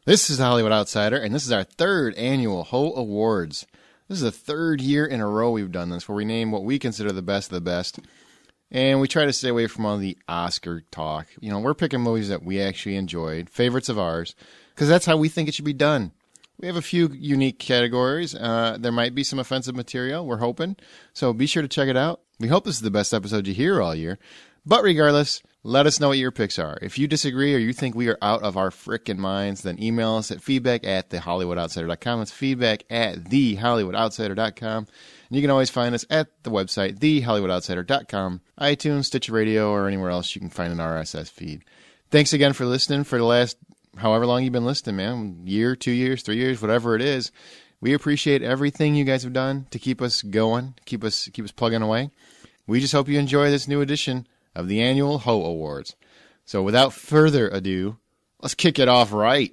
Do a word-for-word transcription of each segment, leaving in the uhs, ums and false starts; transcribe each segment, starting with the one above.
This is the Hollywood Outsider, and this is our third annual H O Awards. This is the third year in a row we've done this, where we name what we consider the best of the best. And we try to stay away from all the Oscar talk. You know, we're picking movies that we actually enjoyed, favorites of ours, because that's how we think it should be done. We have a few unique categories. Uh, there might be some offensive material, we're hoping. So be sure to check it out. We hope this is the best episode you hear all year. But regardless, let us know what your picks are. If you disagree or you think we are out of our frickin' minds, then email us at feedback at the hollywood outsider dot com. It's feedback at the hollywood outsider dot com. And you can always find us at the website, the hollywood outsider dot com, iTunes, Stitcher Radio, or anywhere else you can find an R S S feed. Thanks again for listening for the last however long you've been listening, man. Year, two years, three years, whatever it is. We appreciate everything you guys have done to keep us going, keep us keep us plugging away. We just hope you enjoy this new edition of the annual H O Awards. So without further ado, let's kick it off right.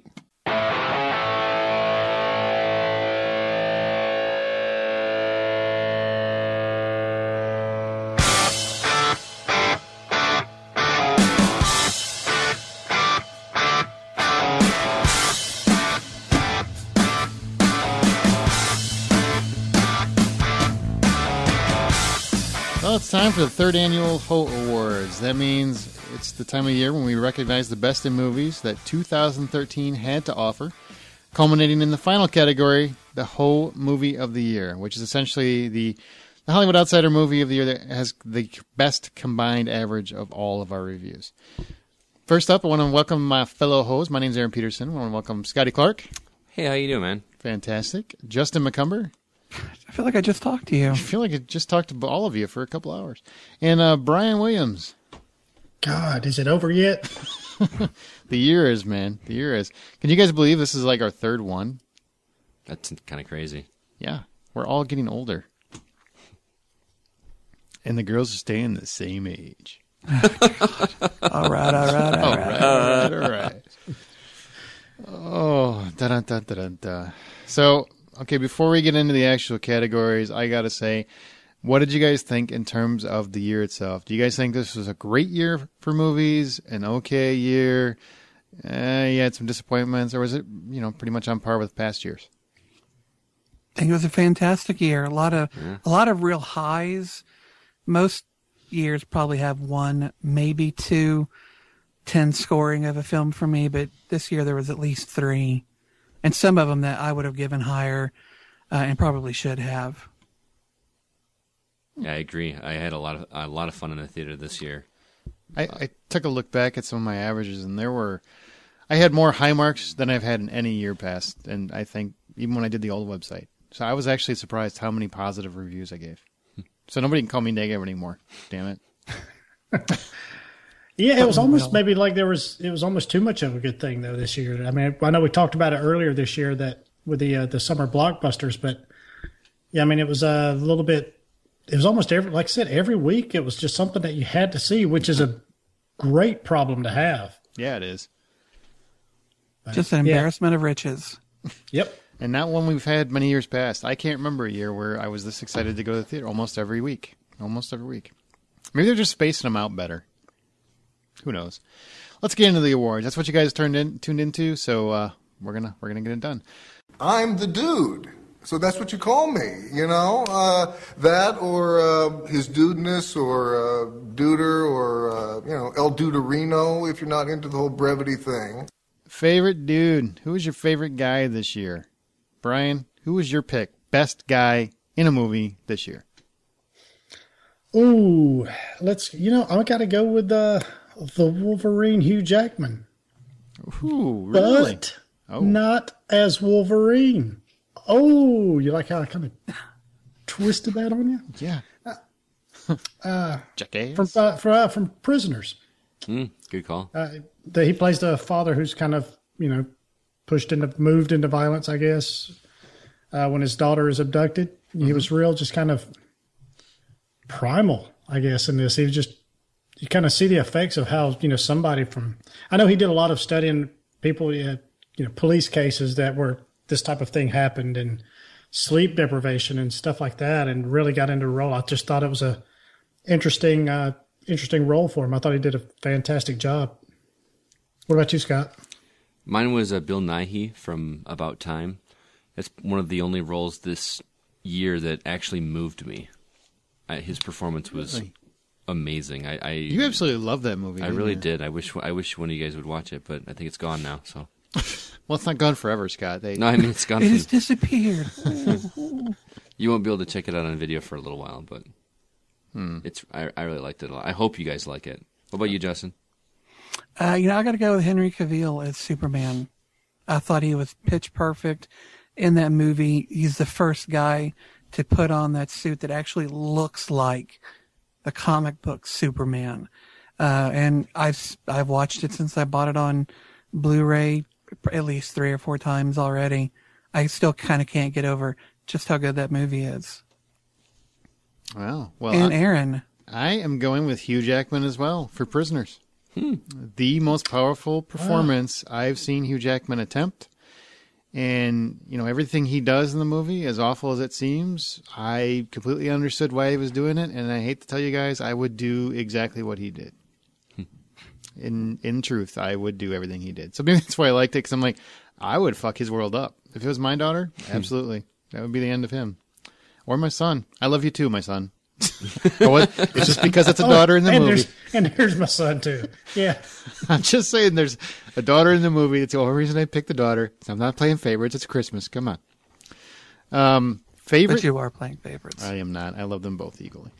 Well, it's time for the third annual H O Awards. That means it's the time of year when we recognize the best in movies that two thousand thirteen had to offer, culminating in the final category, the H O Movie of the Year, which is essentially the, the Hollywood Outsider movie of the year that has the best combined average of all of our reviews. First up, I want to welcome my fellow hosts. My name's Aaron Peterson. I want to welcome Scotty Clark. Hey, how you doing, man? Fantastic. Justin McCumber. I feel like I just talked to you. I feel like I just talked to all of you for a couple hours. And uh, Brian Williams. God, is it over yet? The year is, man. The year is. Can you guys believe this is like our third one? That's kind of crazy. Yeah. We're all getting older. And the girls are staying the same age. all right, all right, all right. All right, all right. Oh, da-da-da-da-da. So... Okay, before we get into the actual categories, I got to say, what did you guys think in terms of the year itself? Do you guys think this was a great year for movies, an okay year? Uh, you had some disappointments, or was it, you know, pretty much on par with past years? I think it was a fantastic year. A lot of yeah. a lot of real highs. Most years probably have one, maybe two, ten scoring of a film for me, but this year there was at least three. And some of them that I would have given higher uh, and probably should have. Yeah, I agree. I had a lot of a lot of fun in the theater this year. I, I took a look back at some of my averages, and there were, I had more high marks than I've had in any year past, and I think even when I did the old website. So I was actually surprised how many positive reviews I gave. So nobody can call me negative anymore. Damn it. Yeah, it was almost maybe like there was, it was almost too much of a good thing, though, this year. I mean, I know we talked about it earlier this year that with the uh, the summer blockbusters, but yeah, I mean, it was a little bit, it was almost every, like I said, every week it was just something that you had to see, which is a great problem to have. Yeah, it is. But, just an embarrassment yeah. of riches. Yep. And not one we've had many years past. I can't remember a year where I was this excited to go to the theater almost every week. Almost every week. Maybe they're just spacing them out better. Who knows? Let's get into the awards. That's what you guys turned in, tuned into. So uh, we're gonna we're gonna get it done. I'm the dude, so that's what you call me. You know uh, that or uh, his dudeness or uh, duder or uh, you know El Duderino if you're not into the whole brevity thing. Favorite dude. Who was your favorite guy this year? Brian, who was your pick? Best guy in a movie this year? Ooh, let's. You know, I got to go with the. Uh, The Wolverine, Hugh Jackman. Ooh, really? But oh. not as Wolverine. Oh, you like how I kind of twisted that on you? Yeah. Uh, uh, Jackass? From, uh, from, uh, from Prisoners. Mm, good call. Uh, the, he plays the father who's kind of, you know, pushed into, moved into violence, I guess, uh, when his daughter is abducted. Mm-hmm. He was real, just kind of primal, I guess, in this. He was just, you kind of see the effects of how, you know, somebody from, I know he did a lot of studying people, you know, police cases that were, this type of thing happened and sleep deprivation and stuff like that, and really got into the role. I just thought it was a interesting, uh, interesting role for him. I thought he did a fantastic job. What about you, Scott? Mine was uh, Bill Nighy from About Time. That's one of the only roles this year that actually moved me. I, his performance was Really? amazing. I, I You absolutely love that movie. I didn't really you? did. I wish I wish one of you guys would watch it, but I think it's gone now. So Well, it's not gone forever, Scott. They, no, I mean it's gone. It From, has disappeared. you won't be able to check it out on video for a little while, but Hmm. it's. I, I really liked it a lot. I hope you guys like it. What about you, Justin? Uh, you know, I got to go with Henry Cavill as Superman. I thought he was pitch perfect in that movie. He's the first guy to put on that suit that actually looks like the comic book Superman. Uh, and I've I've watched it since I bought it on Blu-ray at least three or four times already. I still kind of can't get over just how good that movie is. Wow. Well, and I, Aaron, I am going with Hugh Jackman as well for Prisoners. The most powerful performance I've seen Hugh Jackman attempt. And, you know, everything he does in the movie, as awful as it seems, I completely understood why he was doing it. And I hate to tell you guys, I would do exactly what he did. in in truth, I would do everything he did. So maybe that's why I liked it, because I'm like, I would fuck his world up. If it was my daughter, absolutely. That would be the end of him. Or my son. I love you too, my son. But what, it's just because it's a daughter in the and movie. There's, and there's my son too. Yeah. I'm just saying there's a daughter in the movie. It's the only reason I picked the daughter. So I'm not playing favorites. It's Christmas. Come on. Um, favorite? but you are playing favorites. I am not. I love them both equally.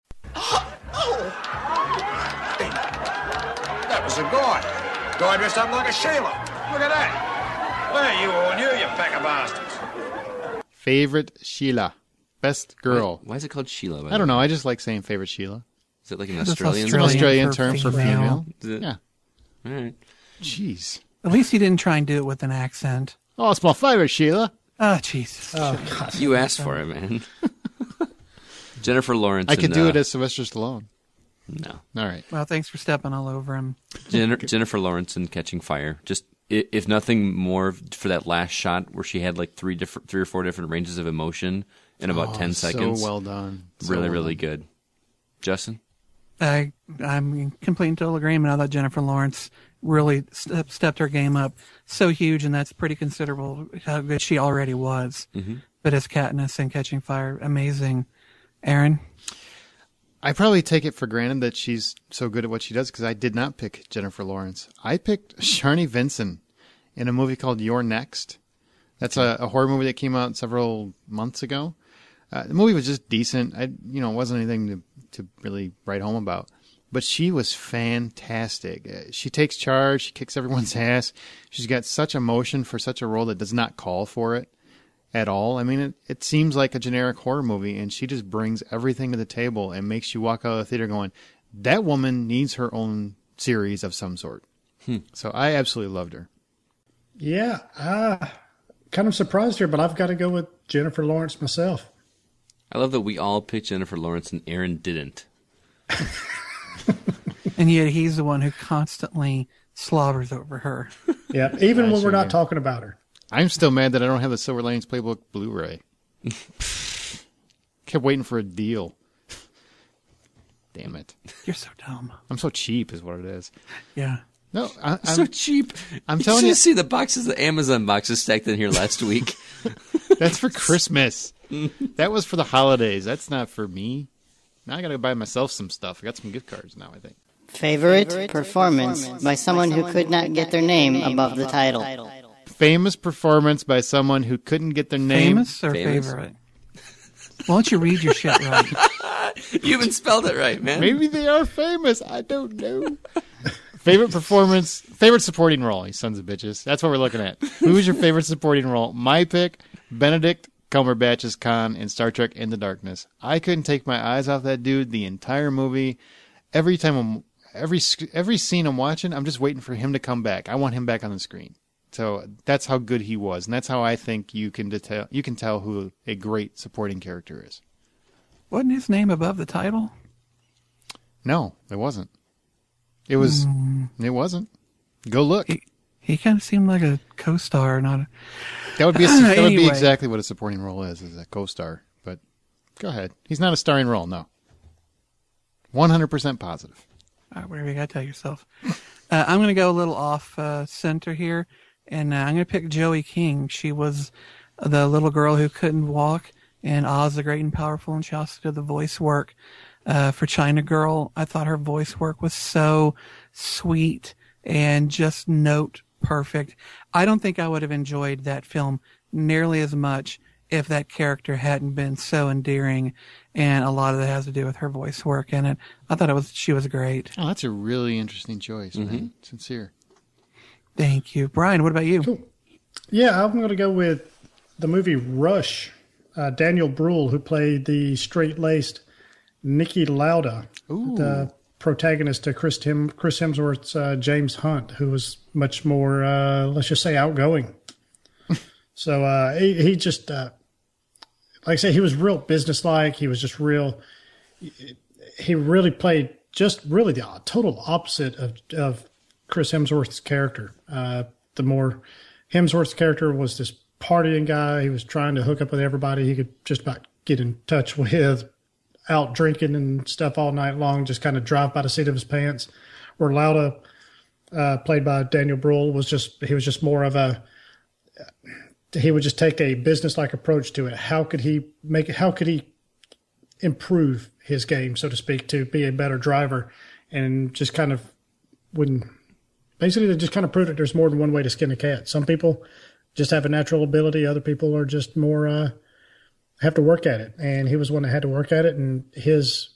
That was a guy. Guy dressed up like a Sheila. Look at that. Where you all knew, you pack of bastards. Favorite Sheila. Best girl. Why, why is it called Sheila? by I the don't way? know. I just like saying favorite Sheila. Is it like an That's Australian? It's an Australian Australian for term for female. female. Is it? Yeah. All right. Jeez. At least he didn't try and do it with an accent. Oh, it's my favorite Sheila. Oh, Jesus. Oh God. You asked for it, man. Jennifer Lawrence. I could and, do uh, it as Sylvester Stallone. no. All right. Well, thanks for stepping all over him. Jen- Jennifer Lawrence in Catching Fire. Just i- if nothing more for that last shot where she had like three different, three or four different ranges of emotion in about Oh, ten seconds. So well done. So really, well really done. good. Justin. I, I'm in complete and total agreement. I thought Jennifer Lawrence really step, stepped her game up so huge, and that's pretty considerable how good she already was. Mm-hmm. But as Katniss in Catching Fire, amazing. Aaron? I probably take it for granted that she's so good at what she does because I did not pick Jennifer Lawrence. I picked Sharni Vinson in a movie called You're Next. That's a, a horror movie that came out several months ago. Uh, the movie was just decent. I, you know, it wasn't anything to, to really write home about. But she was fantastic. Uh, she takes charge. She kicks everyone's ass. She's got such emotion for such a role that does not call for it at all. I mean, it, it seems like a generic horror movie, and she just brings everything to the table and makes you walk out of the theater going, that woman needs her own series of some sort. Hmm. So I absolutely loved her. Yeah. I kind of surprised her, but I've got to go with Jennifer Lawrence myself. I love that we all picked Jennifer Lawrence and Aaron didn't. And yet he's the one who constantly slobbers over her. Yeah. Even when Nice, we're not yeah. talking about her. I'm still mad that I don't have the Silver Linings Playbook Blu-ray. Kept waiting for a deal. Damn it. You're so dumb. I'm so cheap is what it is. Yeah. No, I, I'm, So cheap. I'm you telling should you- see the boxes, the Amazon boxes stacked in here last week. that's for Christmas. That was for the holidays. That's not for me. Now I got to buy myself some stuff. I got some gift cards now, I think. Favorite performance by someone who could not get their name above the title. Famous performance by someone who couldn't get their name. Famous or Famous? favorite? Why don't you read your shit right? You even spelled it right, man. Maybe they are famous. I don't know. Favorite performance, favorite supporting role, you sons of bitches. That's what we're looking at. Who's your favorite supporting role? My pick, Benedict Cumberbatch as Khan in Star Trek Into Darkness. I couldn't take my eyes off that dude the entire movie. Every time I'm, every sc- every scene I'm watching, I'm just waiting for him to come back. I want him back on the screen. So that's how good he was, and that's how I think you can detail, you can tell who a great supporting character is. Wasn't his name above the title? No, it wasn't. It was. Mm. It wasn't. Go look. He, he kind of seemed like a co-star, not a... That would be a, that would be Anyway. exactly what a supporting role is, is a co-star. But go ahead. He's not a starring role, no. one hundred percent positive. All right, whatever you got to tell yourself. Uh, I'm going to go a little off uh, center here And uh, I'm going to pick Joey King. She was the little girl who couldn't walk in Oz the Great and Powerful, and she also did the voice work uh, for China Girl. I thought her voice work was so sweet and just note perfect. I don't think I would have enjoyed that film nearly as much if that character hadn't been so endearing, and a lot of that has to do with her voice work in it. I thought it was she was great. Oh, that's a really interesting choice, Mm-hmm. man. Sincere. Thank you. Brian, what about you? Cool. Yeah, I'm going to go with the movie Rush. Uh, Daniel Bruhl, who played the straight-laced Niki Lauda, the protagonist to Chris, Tim, Chris Hemsworth's uh, James Hunt, who was much more, uh, let's just say, outgoing. so uh, he, he just, uh, like I say, he was real businesslike. He was just real. He really played just really the total opposite of, of Chris Hemsworth's character. Uh, the more Hemsworth's character was this partying guy. He was trying to hook up with everybody he could just about get in touch with, out drinking and stuff all night long, just kind of drive by the seat of his pants. Where Lauda, uh, played by Daniel Bruhl, was just, he was just more of a, he would just take a business-like approach to it. How could he make it, how could he improve his game, so to speak, to be a better driver, and just kind of wouldn't, basically they just kind of proved that there's more than one way to skin a cat. Some people just have a natural ability. Other people are just more, uh, have to work at it. And he was one that had to work at it. And his,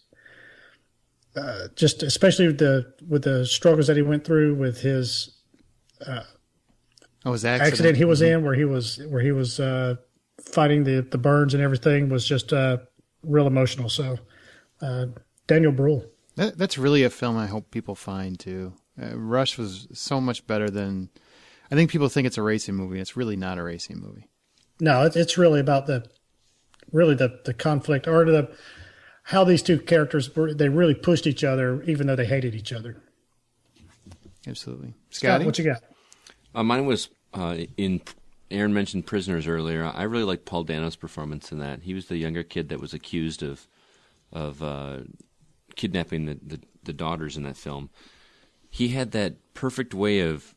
uh, just especially with the, with the struggles that he went through with his, uh, Oh, his accident, accident. he was Mhm. in where he was, where he was, uh, fighting the, the burns and everything was just, uh, real emotional. So, uh, Daniel Bruhl. That, that's really a film I hope people find too. Uh, Rush was so much better than, I think people think it's a racing movie. It's really not a racing movie. No, it's it's really about the, really the, the conflict or the, how these two characters were, they really pushed each other even though they hated each other. Absolutely. Scott, Scotty? what you got? Uh, mine was uh, in. Aaron mentioned Prisoners earlier. I really liked Paul Dano's performance in that. He was the younger kid that was accused of of uh, kidnapping the, the the daughters in that film. He had that perfect way of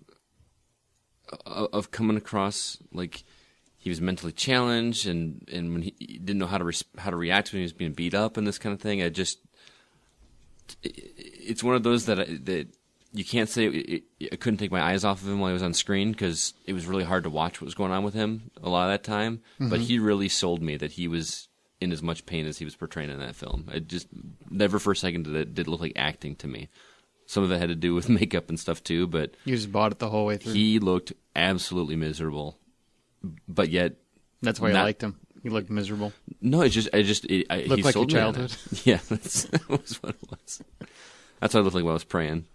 of coming across like he was mentally challenged, and, and when he, he didn't know how to re- how to react when he was being beat up and this kind of thing. I just it, it's one of those that I, that. You can't say it, it, I couldn't take my eyes off of him while he was on screen because it was really hard to watch what was going on with him a lot of that time. Mm-hmm. But he really sold me that he was in as much pain as he was portraying in that film. It just never for a second did it did look like acting to me. Some of it had to do with makeup and stuff too, but You just bought it the whole way through. he looked absolutely miserable. But yet, That's why not, I liked him. He looked miserable. No, it's just I just it, I, Looked he like sold your me on childhood. it. Yeah, that's, that was what it was. That's what I looked like when I was praying.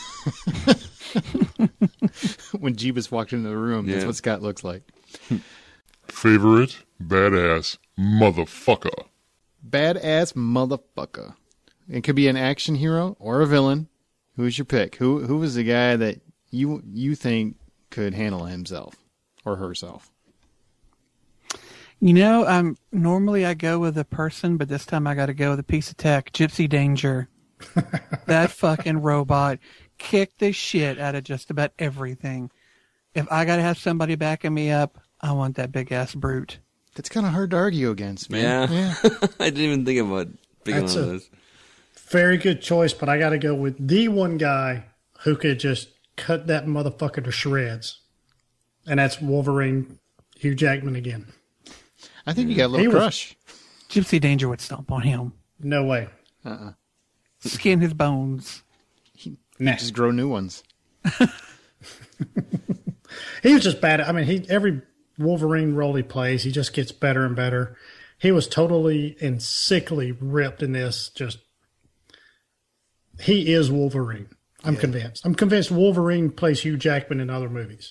When Jeebus walked into the room, that's Yeah. what Scott looks like. Favorite badass motherfucker. Badass motherfucker. It could be an action hero or a villain. Who's your pick? Who who was the guy that you you think could handle himself or herself? You know, um, normally I go with a person, but this time I got to go with a piece of tech. Gypsy Danger. That fucking robot kicked the shit out of just about everything. If I got to have somebody backing me up, I want that big ass brute. That's kind of hard to argue against, man. Yeah, I didn't even think about picking That's one of a- those. Very good choice, but I got to go with the one guy who could just cut that motherfucker to shreds. And that's Wolverine, Hugh Jackman again. I think you got a little He was- crush. Gypsy Danger would stomp on him, No way. Uh-uh. skin his bones. Nah. Just grow new ones. He was just bad. I mean, he every Wolverine role he plays, he just gets better and better. He was totally and sickly ripped in this. Just he is Wolverine. I'm convinced. I'm convinced Wolverine plays Hugh Jackman in other movies.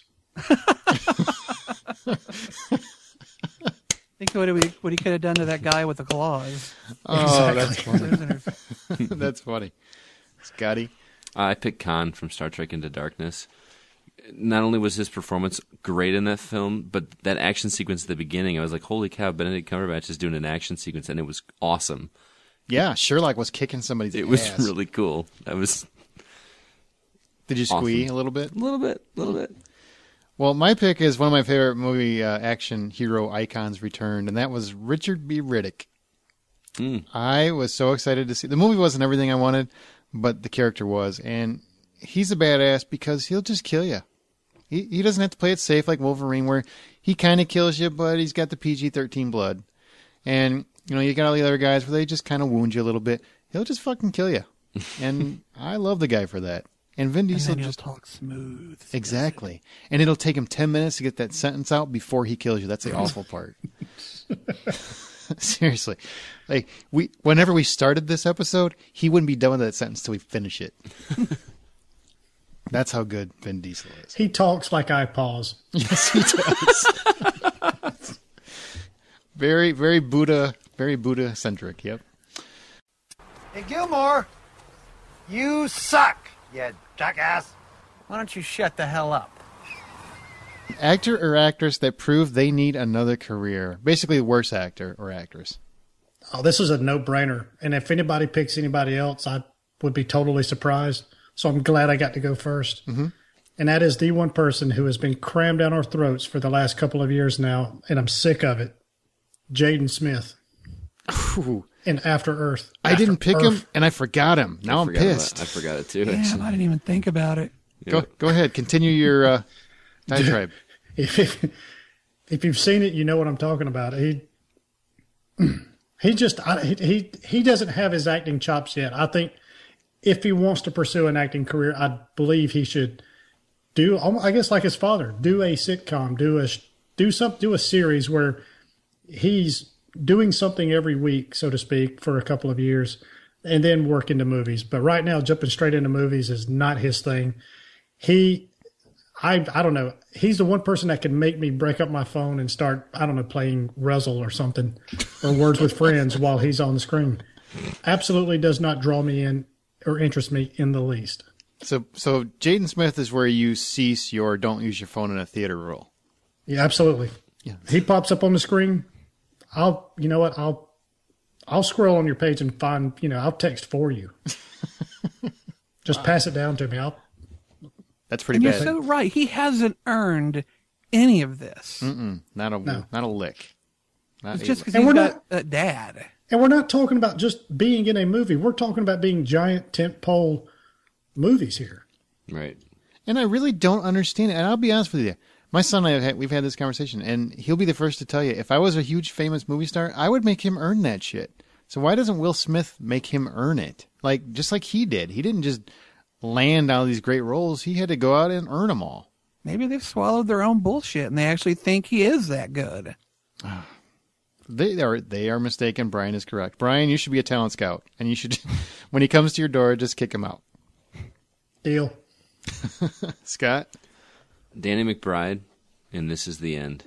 Think what he, what he could have done to that guy with the claws. Oh, Exactly. that's funny. That's funny. Scotty. I picked Khan from Star Trek Into Darkness. Not only was his performance great in that film, but that action sequence at the beginning, I was like, holy cow, Benedict Cumberbatch is doing an action sequence, and it was awesome. Yeah, Sherlock was kicking somebody's It was ass. really cool. That was Did you squeak awesome. a little bit? a little bit, a little bit. Well, my pick is one of my favorite movie uh, action hero icons returned, and that was Richard B. Riddick. Mm. I was so excited to see. The movie wasn't everything I wanted, but the character was. And he's a badass because he'll just kill you. He, he doesn't have to play it safe like Wolverine, where he kind of kills you, but he's got the P G thirteen blood. And, you know, you got all the other guys where they just kind of wound you a little bit. He'll just fucking kill you. And I love the guy for that. And Vin Diesel and then just he'll talk smooth. exactly. And it'll take him ten minutes to get that sentence out before he kills you. That's the awful part. Seriously. Like we whenever we started this episode, he wouldn't be done with that sentence till we finish it. That's how good Vin Diesel is. He talks like I pause. Yes, he does. very, very Buddha, very Buddha centric. Yep. Hey, Gilmore, you suck, you jackass. Why don't you shut the hell up? Actor or actress that proved they need another career. Basically, worse actor or actress. Oh, this is a no-brainer. And if anybody picks anybody else, I would be totally surprised. So I'm glad I got to go first. Mm-hmm. And that is the one person who has been crammed down our throats for the last couple of years now, and I'm sick of it. Jaden Smith. Ooh. In After Earth. I After didn't pick Earth. him, and I forgot him. Now I I'm forgot pissed. about- I forgot it too. Damn, I didn't even think about it. Go, go ahead. Continue your uh, diatribe. If, if, if you've seen it, you know what I'm talking about. He he just I, he he doesn't have his acting chops yet. I think if he wants to pursue an acting career, I believe he should do. I guess like his father, do a sitcom, do a do some do a series where he's doing something every week, so to speak, for a couple of years, and then work into movies. But right now, jumping straight into movies is not his thing. He. I I don't know. He's the one person that can make me break up my phone and start, I don't know, playing Ruzzle or something, or Words with Friends while he's on the screen. Absolutely does not draw me in or interest me in the least. So, so Jaden Smith is where you cease your "don't use your phone in a theater" rule. Yeah, absolutely. Yeah. He pops up on the screen. I'll, you know what? I'll, I'll scroll on your page and find, you know, I'll text for you. Just pass it down to me. I'll. That's pretty and bad. You're so right. He hasn't earned any of this. Mm-mm, not a No. not a lick. Not It's a just lick. because And he's we're got a dad. And we're not talking about just being in a movie. We're talking about being giant tentpole movies here. Right. And I really don't understand it. And I'll be honest with you. My son and I, have had, we've had this conversation, and he'll be the first to tell you, if I was a huge famous movie star, I would make him earn that shit. So why doesn't Will Smith make him earn it? Like, just like he did. He didn't just land all these great roles. He had to go out and earn them all. Maybe they've swallowed their own bullshit and they actually think he is that good. They are they are mistaken. Brian is correct. Brian, you should be a talent scout, and you should, when he comes to your door, just kick him out. Deal. Scott? Danny McBride, and This Is the End.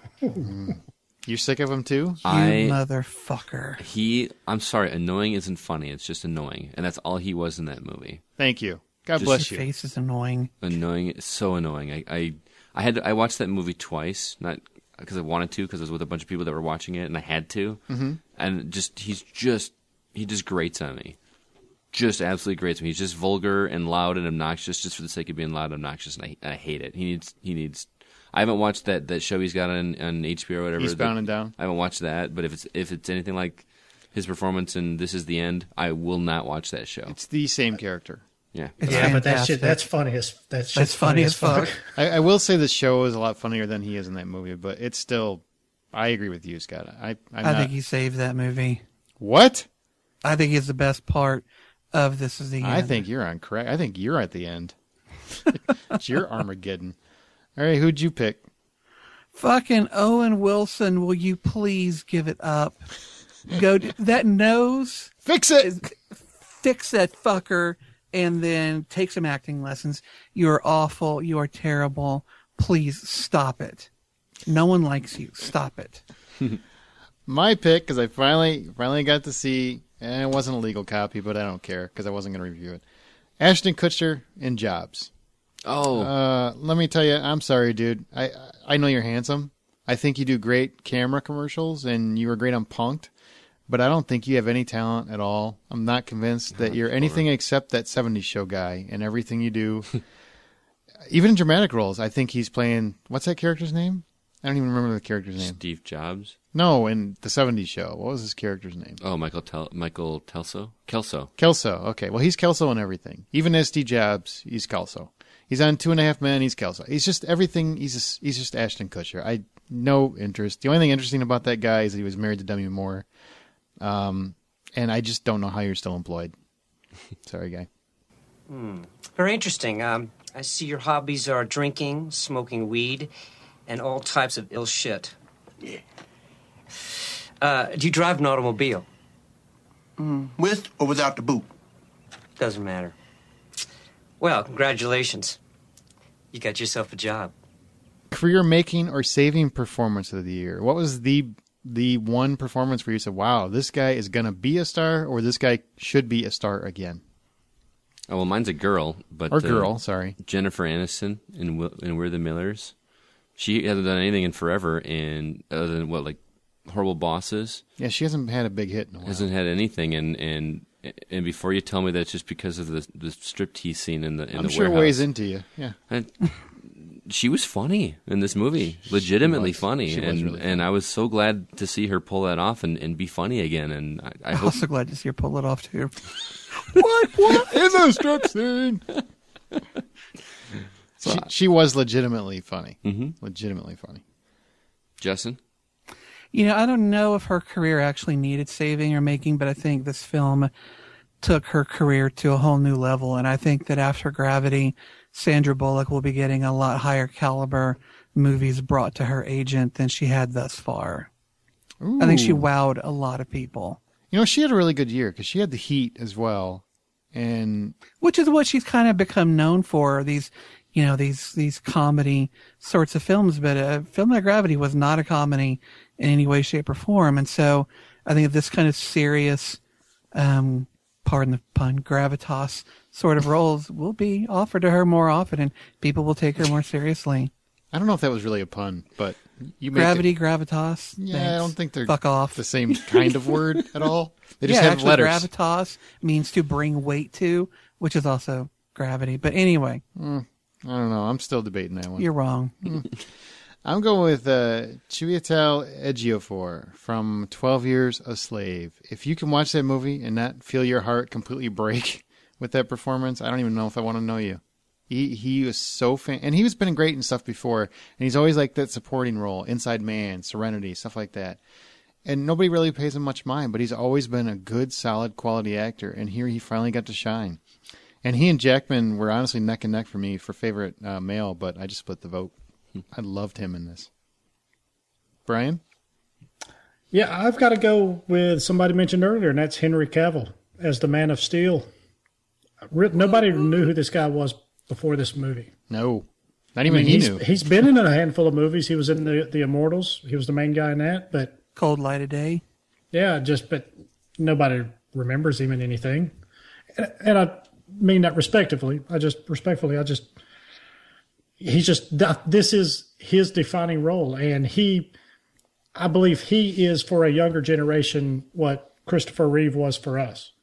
You're sick of him too? You I motherfucker. he I'm sorry, annoying isn't funny. It's just annoying, and that's all he was in that movie. Thank you. God Just bless Your you. face is annoying. Annoying, so annoying. I I, I had to, I watched that movie twice, not because I wanted to, because I was with a bunch of people that were watching it, and I had to. Mm-hmm. And just he's just he just grates on me. Just absolutely grates me. He's just vulgar and loud and obnoxious, just for the sake of being loud and obnoxious, and I, I hate it. He needs he needs. I haven't watched that, that show he's got on, on H B O or whatever. Eastbound that- and Down? I haven't watched that, but if it's if it's anything like his performance in This Is the End, I will not watch that show. It's the same character. Yeah. It's Yeah, but that fantastic. shit, that's funny as that's That's funny as fuck. I, I will say the show is a lot funnier than he is in that movie, but it's still. I agree with you, Scott. I I'm I not, think he saved that movie. what? I think he's the best part of This Is the End. I think you're on correct. I think you're at the end. It's your Armageddon. All right, who'd you pick? Fucking Owen Wilson, will you please give it up? Go to, that nose, Fix it. fix that fucker, and then take some acting lessons. You are awful. You are terrible. Please stop it. No one likes you. Stop it. My pick, because I finally finally got to see, and it wasn't a legal copy, but I don't care because I wasn't going to review it. Ashton Kutcher in Jobs. Oh, Uh, let me tell you, I'm sorry, dude. I I know you're handsome. I think you do great camera commercials, and you were great on Punk'd, but I don't think you have any talent at all. I'm not convinced that you're anything except that seventies show guy and everything you do. even in dramatic roles, I think he's playing. What's that character's name? I don't even remember the character's name. Steve Jobs. No, in the seventies show. What was his character's name? Oh, Michael Tel- Michael Telso? Kelso. Kelso. Okay. Well, he's Kelso in everything. Even as Steve Jobs, he's Kelso. He's on Two and a Half Men. He's Kelso. He's just everything. He's just, he's just Ashton Kutcher. I no interest. The only thing interesting about that guy is that he was married to Demi Moore. Um, and I just don't know how you're still employed. Sorry, guy. Hmm. Very interesting. Um, I see your hobbies are drinking, smoking weed, and all types of ill shit. Yeah. Uh, do you drive an automobile? Mm. With or without the boot? Doesn't matter. Well, congratulations. You got yourself a job. Career making or saving performance of the year. What was the the one performance where you said, wow, this guy is going to be a star, or this guy should be a star again? Oh, well, mine's a girl. but Or uh, girl, sorry. Jennifer Aniston in, in We're the Millers. She hasn't done anything in forever, and other than, what, like, Horrible Bosses. Yeah, she hasn't had a big hit in a while. Hasn't had anything, and and and before you tell me that it's just because of the the striptease scene in the in I'm the sure warehouse. it weighs into you. Yeah, and she was funny in this movie, legitimately was. funny, She was and really funny. and I was so glad to see her pull that off and, and be funny again. And I, I I'm hope also glad to see her pull it off too. what? What in the strip scene? she, she was legitimately funny. Mm-hmm. Legitimately funny. Justin. You know, I don't know if her career actually needed saving or making, but I think this film took her career to a whole new level. And I think that after Gravity, Sandra Bullock will be getting a lot higher caliber movies brought to her agent than she had thus far. Ooh. I think she wowed a lot of people. You know, she had a really good year because she had The Heat as well. And which is what she's kind of become known for, these, you know, these, these comedy sorts of films. But a film like Gravity was not a comedy in any way, shape, or form. And so I think this kind of serious, um, pardon the pun, gravitas sort of roles will be offered to her more often, and people will take her more seriously. I don't know if that was really a pun, but you make Gravity, it, gravitas. Yeah, thanks. I don't think they're Fuck off. the same kind of word at all. They just yeah, have actually, letters. gravitas means to bring weight to, which is also gravity. But anyway, Mm, I don't know. I'm still debating that one. you're wrong. Mm. I'm going with uh, Chiwetel Ejiofor from twelve Years a Slave. If you can watch that movie and not feel your heart completely break with that performance, I don't even know if I want to know you. He he was so fan, and he was been great and stuff before, and he's always like that supporting role, Inside Man, Serenity, stuff like that. And nobody really pays him much mind, but he's always been a good, solid, quality actor, and here he finally got to shine. And he and Jackman were honestly neck and neck for me for favorite uh, male, but I just split the vote. I loved him in this. Brian? Yeah, I've got to go with somebody mentioned earlier, and that's Henry Cavill as the Man of Steel. Nobody knew who this guy was before this movie. No. Not even I mean, he he's, knew. He's been in a handful of movies. He was in the, the Immortals. He was the main guy in that. But Cold Light of Day. Yeah, just but nobody remembers him in anything. And, and I mean that respectively. I just respectfully, I just he's just this is his defining role, and he, I believe he is for a younger generation what Christopher Reeve was for us.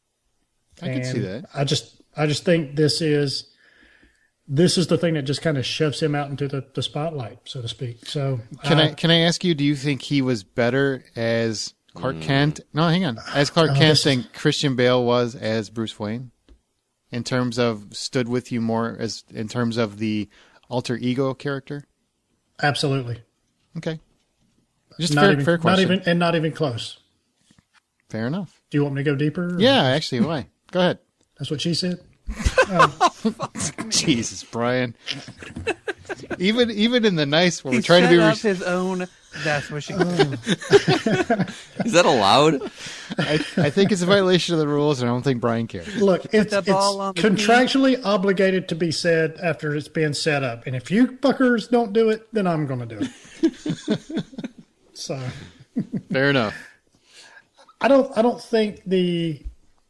I can see that. I just I just think this is this is the thing that just kind of shoves him out into the, the spotlight, so to speak. So Can uh, I can I ask you, do you think he was better as Clark Kent? No, hang on. As Clark Oh, Kent this- than Christian Bale was as Bruce Wayne? In terms of stood with you more as in terms of the alter ego character? Absolutely. Okay. Just not fair, even, fair question. Not even and not even close. Fair enough. Do you want me to go deeper? Yeah, actually, why? Go ahead. That's what she said. Jesus, Brian. Even even in the nice where He we're trying to set be up res- his own. That's what she. Is that allowed? I, I think it's a violation of the rules, and I don't think Brian cares. Look, it's, the it's ball on the contractually obligated to be said after it's been set up. And if you fuckers don't do it, then I'm going to do it. So Fair enough. I don't I don't think the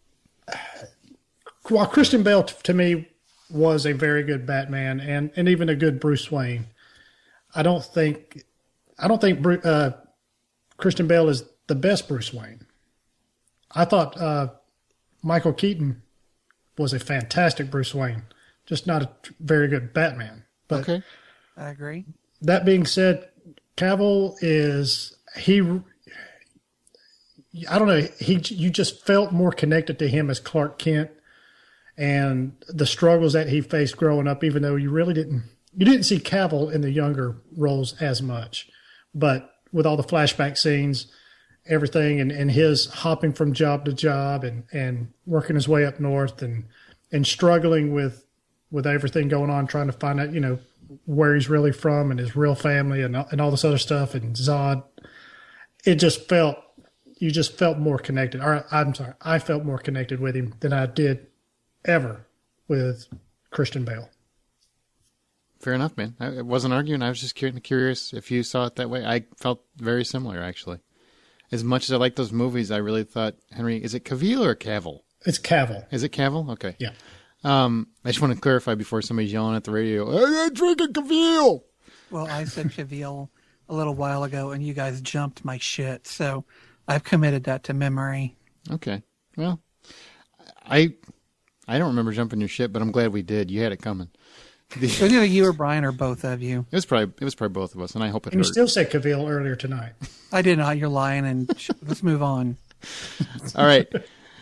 while Christian Bale t- to me was a very good Batman and, and even a good Bruce Wayne, I don't think I don't think Bru- uh, Christian Bale is the best Bruce Wayne. I thought uh, Michael Keaton was a fantastic Bruce Wayne. just not a very good Batman. But Okay. I agree. that being said, Cavill is he. I don't know. He you just felt more connected to him as Clark Kent and the struggles that he faced growing up. Even though you really didn't, you didn't see Cavill in the younger roles as much, but with all the flashback scenes, everything, and, and his hopping from job to job and, and working his way up north and and struggling with with everything going on, trying to find out, you know, where he's really from and his real family and and all this other stuff and Zod. It just felt you just felt more connected. Or I'm sorry, I felt more connected with him than I did ever with Christian Bale. Fair enough, man. I wasn't arguing. I was just cur- curious if you saw it that way. I felt very similar, actually. As much as I like those movies, I really thought, Henry, is it Cavill or Cavill? It's Cavill. Is it Cavill? Okay. Yeah. Um, I just want to clarify before somebody's yelling at the radio, I ain't drinking Cavill! Well, I said Cavill a little while ago, and you guys jumped my shit, so I've committed that to memory. Okay. Well, I I don't remember jumping your shit, but I'm glad we did. You had it coming. The, It was either you or Brian or both of you. It was probably it was probably both of us, and I hope it And you hurt. still said Cavill earlier tonight. I did not. You're lying, and sh- let's move on. All right.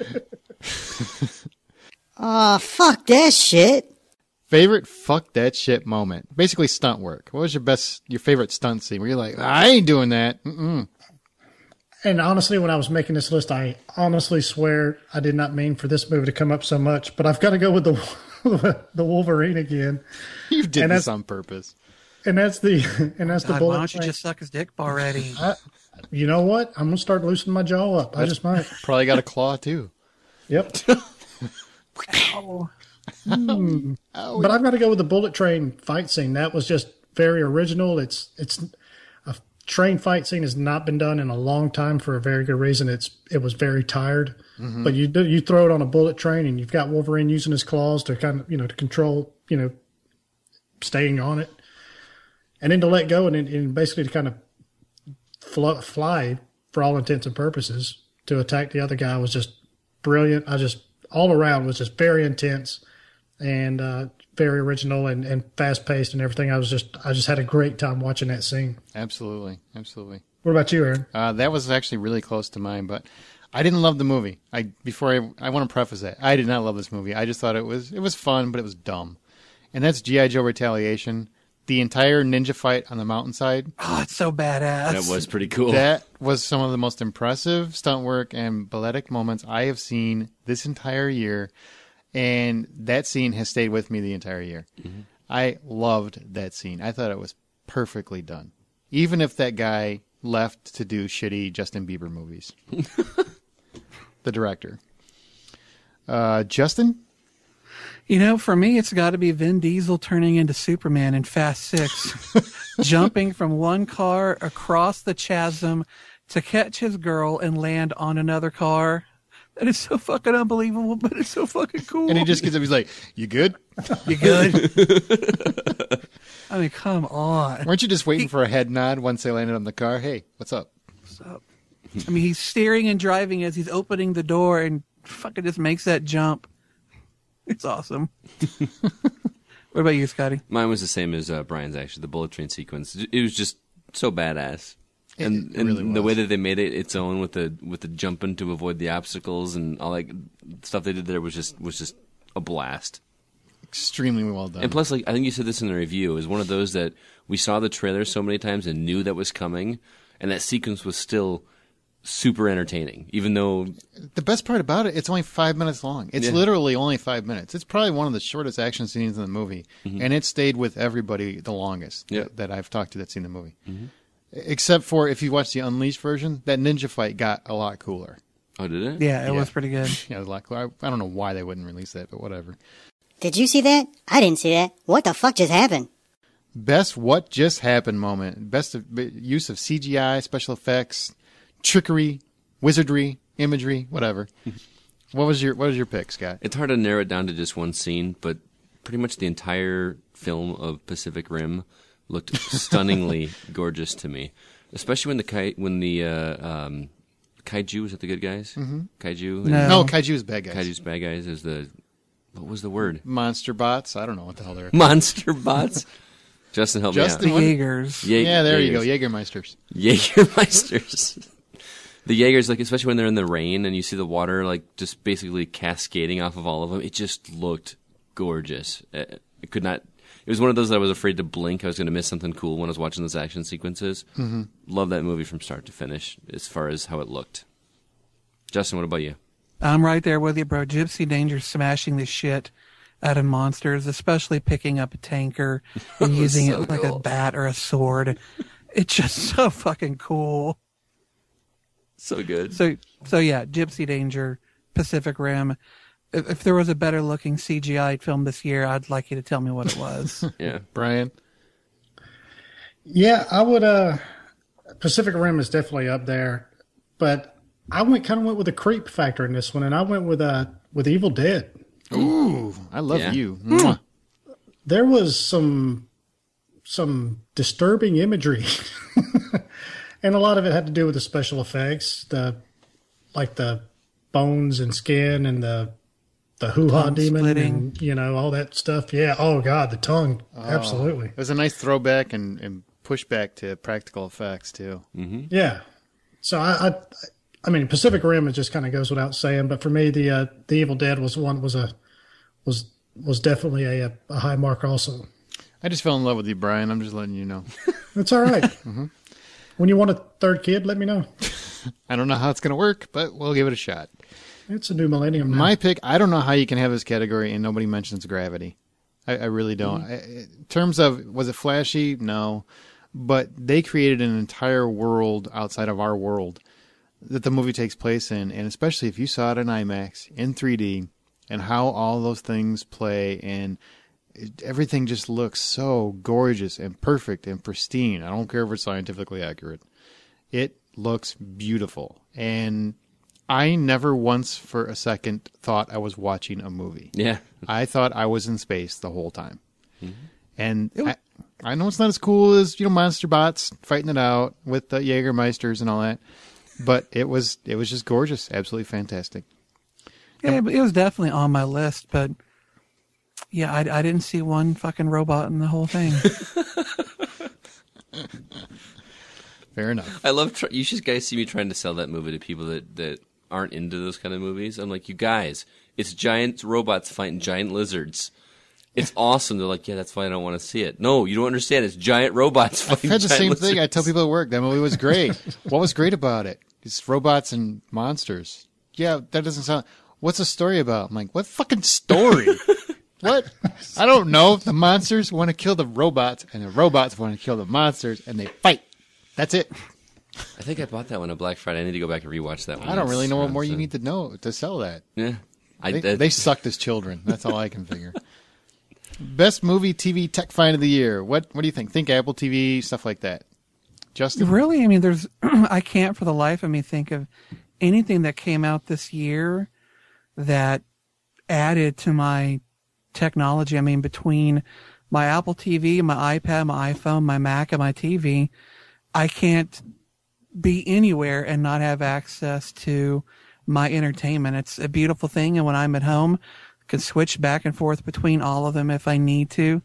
Aw, fuck that shit. Favorite fuck that shit moment. Basically stunt work. What was your best, your favorite stunt scene where you're like, I ain't doing that. Mm-mm. And honestly, when I was making this list, I honestly swear I did not mean for this movie to come up so much, but I've got to go with the the Wolverine again. You did And this that's- on purpose. And that's the and that's the God, bullet. why don't you train. just suck his dick already? I, you know what? I'm gonna start loosening my jaw up. I just might. Probably got a claw too. Yep. Oh. Hmm. But I've got to go with the bullet train fight scene. That was just very original. It's it's a train fight scene has not been done in a long time for a very good reason. It's it was very tired. Mhm. But you do you throw it on a bullet train and you've got Wolverine using his claws to kind of you know to control you know staying on it, and then to let go and, and basically to kind of fly, fly for all intents and purposes to attack the other guy was just brilliant. I just all around was just very intense and uh, very original and, and fast paced and everything. I was just I just had a great time watching that scene. Absolutely. Absolutely. What about you, Aaron? Uh, that was actually really close to mine, but I didn't love the movie. I before I I want to preface that I did not love this movie. I just thought it was it was fun, but it was dumb. And that's G I. Joe Retaliation. The entire ninja fight on the mountainside. Oh, it's so badass. That was pretty cool. That was some of the most impressive stunt work and balletic moments I have seen this entire year. And that scene has stayed with me the entire year. Mm-hmm. I loved that scene. I thought it was perfectly done. Even if that guy left to do shitty Justin Bieber movies. The director. Uh, Justin? You know, for me, it's got to be Vin Diesel turning into Superman in Fast Six, jumping from one car across the chasm to catch his girl and land on another car. That is so fucking unbelievable, but it's so fucking cool. And he just gets up, he's like, you good? You good? I mean, come on. Weren't you just waiting for a head nod once they landed on the car? Hey, what's up? What's up? I mean, he's steering and driving as he's opening the door and fucking just makes that jump. It's awesome. What about you, Scotty? Mine was the same as uh, Brian's, actually. The bullet train sequence. It was just so badass. It- And, it and really the was. way that they made it its own with the with the jumping to avoid the obstacles and all that stuff they did there was just was just a blast. Extremely well done. And plus, like I think you said this in the review, it was one of those that we saw the trailer so many times and knew that was coming, and that sequence was still super entertaining, even though The best part about it, it's only five minutes long. It's Yeah. literally only five minutes. It's probably one of the shortest action scenes in the movie, Mhm. and it stayed with everybody the longest Yeah. that, that I've talked to that's seen the movie. Mhm. Except for if you watch the Unleashed version, that ninja fight got a lot cooler. Oh, did it? Yeah, it was pretty good. Yeah, it was a lot cooler. I, I don't know why they wouldn't release that, but whatever. Did you see that? I didn't see that. What the fuck just happened? Best what just happened moment. Best of, use of C G I, special effects, trickery, wizardry, imagery, whatever. What was your What was your pick, Scott? It's hard to narrow it down to just one scene, but pretty much the entire film of Pacific Rim looked stunningly gorgeous to me, especially when the kai, when the uh, um, kaiju was it the good guys? Mhm. Kaiju. No. No, Kaiju's bad guys. Kaiju's bad guys is the What was the word? Monster bots. I don't know what the hell they're. Monster bots. Justin, help Justin, me out. The Jaegers. Jaeg- yeah, there Jaegers. you go. Jägermeisters. Jägermeisters. The Jaegers, like, especially when they're in the rain and you see the water, like, just basically cascading off of all of them, it just looked gorgeous. It could not. It was one of those that I was afraid to blink. I was going to miss something cool when I was watching those action sequences. Mm-hmm. Love that movie from start to finish, as far as how it looked. Justin, what about you? I'm right there with you, bro. Gypsy Danger smashing the shit out of monsters, especially picking up a tanker and using so it like cool. a bat or a sword. It's just so fucking cool. So good. So, so yeah, Gypsy Danger, Pacific Rim. If, if there was a better looking C G I film this year, I'd like you to tell me what it was. Yeah, Brian. Yeah, I would. Uh, Pacific Rim is definitely up there, but I went kind of went with the creep factor in this one, and I went with uh with Evil Dead. Ooh, I love Yeah. you. Mm. Mwah. There was some some disturbing imagery, and a lot of it had to do with the special effects, the like the bones and skin and the the hoo-ha Tongue demon splitting. and you know all that stuff. Yeah. Oh God, the tongue. Absolutely. It was a nice throwback and, and pushback to practical effects too. Mm-hmm. Yeah. So I, I, I mean, Pacific Rim, it just kind of goes without saying. But for me, the uh, the Evil Dead was one was a was was definitely a, a high mark. Also, I just fell in love with you, Brian. I'm just letting you know. it's all right. mm-hmm. When you want a third kid, let me know. I don't know how it's going to work, but we'll give it a shot. It's a new millennium now. My pick, I don't know how you can have this category and nobody mentions Gravity. I, I really don't. Mm-hmm. I, in terms of, was it flashy? No. But they created an entire world outside of our world that the movie takes place in. And especially if you saw it in IMAX, in three D, and how all those things play, and it, everything just looks so gorgeous and perfect and pristine. I don't care if it's scientifically accurate. It looks beautiful. And I never once for a second thought I was watching a movie. Yeah. I thought I was in space the whole time. Mm-hmm. And I, I know it's not as cool as, you know, monster bots fighting it out with the Jägermeisters and all that, but it was it was just gorgeous, absolutely fantastic. Yeah, but it was definitely on my list, but yeah, I, I didn't see one fucking robot in the whole thing. Fair enough. I love. Tr- you should guys see me trying to sell that movie to people that, that aren't into those kind of movies. I'm like, you guys, it's giant robots fighting giant lizards. It's awesome. They're like, yeah, that's why I don't want to see it. No, you don't understand. It's giant robots I've fighting had the giant same lizards. thing. I tell people at work that movie was great. What was great about it? It's robots and monsters. Yeah, that doesn't sound. What's the story about? I'm like, what fucking story? What? I don't know. The monsters want to kill the robots, and the robots want to kill the monsters, and they fight. That's it. I think I bought that one on Black Friday. I need to go back and rewatch that one. I don't really That's know what around more you seven. need to know to sell that. Yeah, I, They, that- they sucked as children. That's all I can figure. Best movie, T V, tech find of the year. What What do you think? Think Apple T V, stuff like that. Justin? Really? I mean, there's, I can't for the life of me think of anything that came out this year that added to my technology. I mean, between my Apple T V, my iPad, my iPhone, my Mac, and my T V, I can't be anywhere and not have access to my entertainment. It's a beautiful thing. And when I'm at home, I can switch back and forth between all of them if I need to.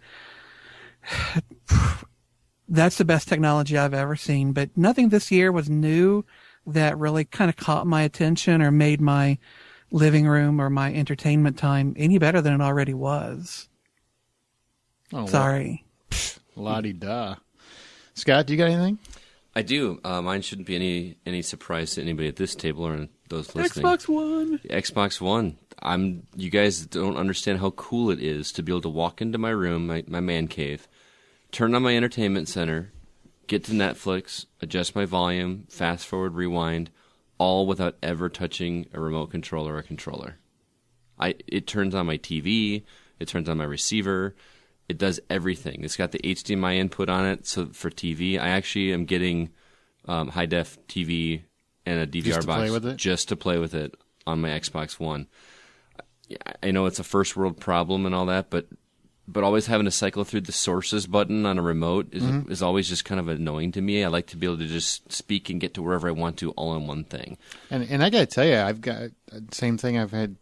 That's the best technology I've ever seen, but nothing this year was new that really kind of caught my attention or made my living room or my entertainment time any better than it already was. Oh, Sorry. La-di-da. Scott, do you got anything? I do. Uh, mine shouldn't be any any surprise to anybody at this table or those listening. Xbox One. Xbox One. I'm. You guys don't understand how cool it is to be able to walk into my room, my, my man cave, turn on my entertainment center, get to Netflix, adjust my volume, fast forward, rewind, all without ever touching a remote control or a controller. I. It turns on my T V. It turns on my receiver. It does everything. It's got the H D M I input on it. So for T V, I actually am getting um, high def T V and a D V R Just to box play with it? just to play with it on my Xbox One. I know it's a first world problem and all that, but but always having to cycle through the sources button on a remote is Mhm. is always just kind of annoying to me. I like to be able to just speak and get to wherever I want to all in one thing. And and I got to tell you, I've got the same thing I've had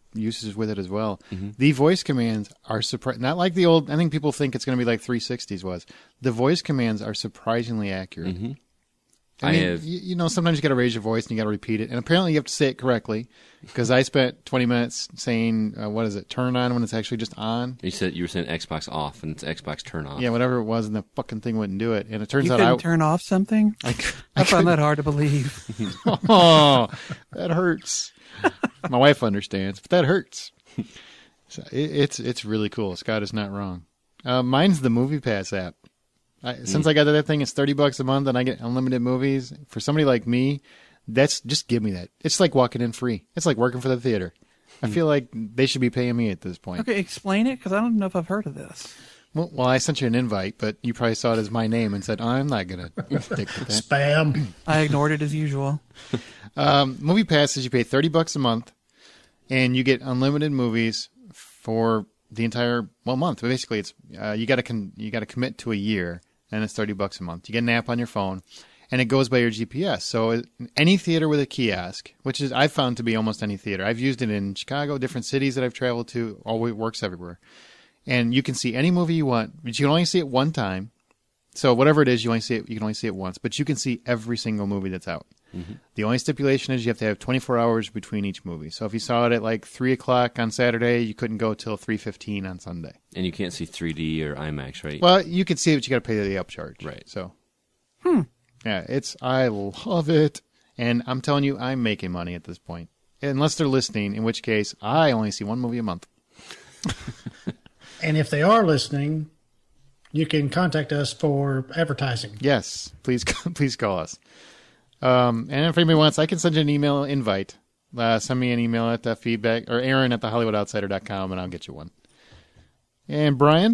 uses with it as well. Mm-hmm. The voice commands are surpri- not like the old. I think people think it's going to be like three sixties was. The voice commands are surprisingly accurate. Mm-hmm. I, I mean, have- you, you know, sometimes you got to raise your voice and you got to repeat it, and apparently you have to say it correctly. Because I spent twenty minutes saying, uh, "What is it? Turn on," when it's actually just on. You said you were saying Xbox off, and it's Xbox turn off. Yeah, whatever it was, and the fucking thing wouldn't do it. And it turns You out couldn't I turn off something? I, I find that hard to believe. Oh, that hurts. My wife understands, but that hurts. So it, it's it's really cool. Scott is not wrong. Uh, mine's the Movie Pass app. I, since I got that thing, it's thirty bucks a month, and I get unlimited movies. For somebody like me, that's just give me that. It's like walking in free. It's like working for the theater. I feel like they should be paying me at this point. Okay, explain it, because I don't know if I've heard of this. Well, well, I sent you an invite, but you probably saw it as my name and said, oh, I'm not going to stick with that. Spam. I ignored it as usual. Um, Movie Pass is you pay thirty bucks a month, and you get unlimited movies for the entire well month. Basically, it's uh, you got to con- you got to commit to a year, and it's thirty bucks a month. You get an app on your phone, and it goes by your G P S. So any theater with a kiosk, which is I've found to be almost any theater. I've used it in Chicago, different cities that I've traveled to. All it works everywhere, and you can see any movie you want, but you can only see it one time. So whatever it is, you only see it. You can only see it once, but you can see every single movie that's out. Mm-hmm. The only stipulation is you have to have twenty-four hours between each movie. So if you saw it at like three o'clock on Saturday, you couldn't go till three fifteen on Sunday. And you can't see three D or IMAX, right? Well, you can see it, but you got to pay the upcharge. Right. So, Hmm. yeah, it's I love it, and I'm telling you, I'm making money at this point. Unless they're listening, in which case I only see one movie a month. And if they are listening, you can contact us for advertising. Yes, please, please call us. Um, and if anybody wants, I can send you an email invite. Uh, send me an email at the feedback or Aaron at the Hollywood Outsider dot com, and I'll get you one. And Brian,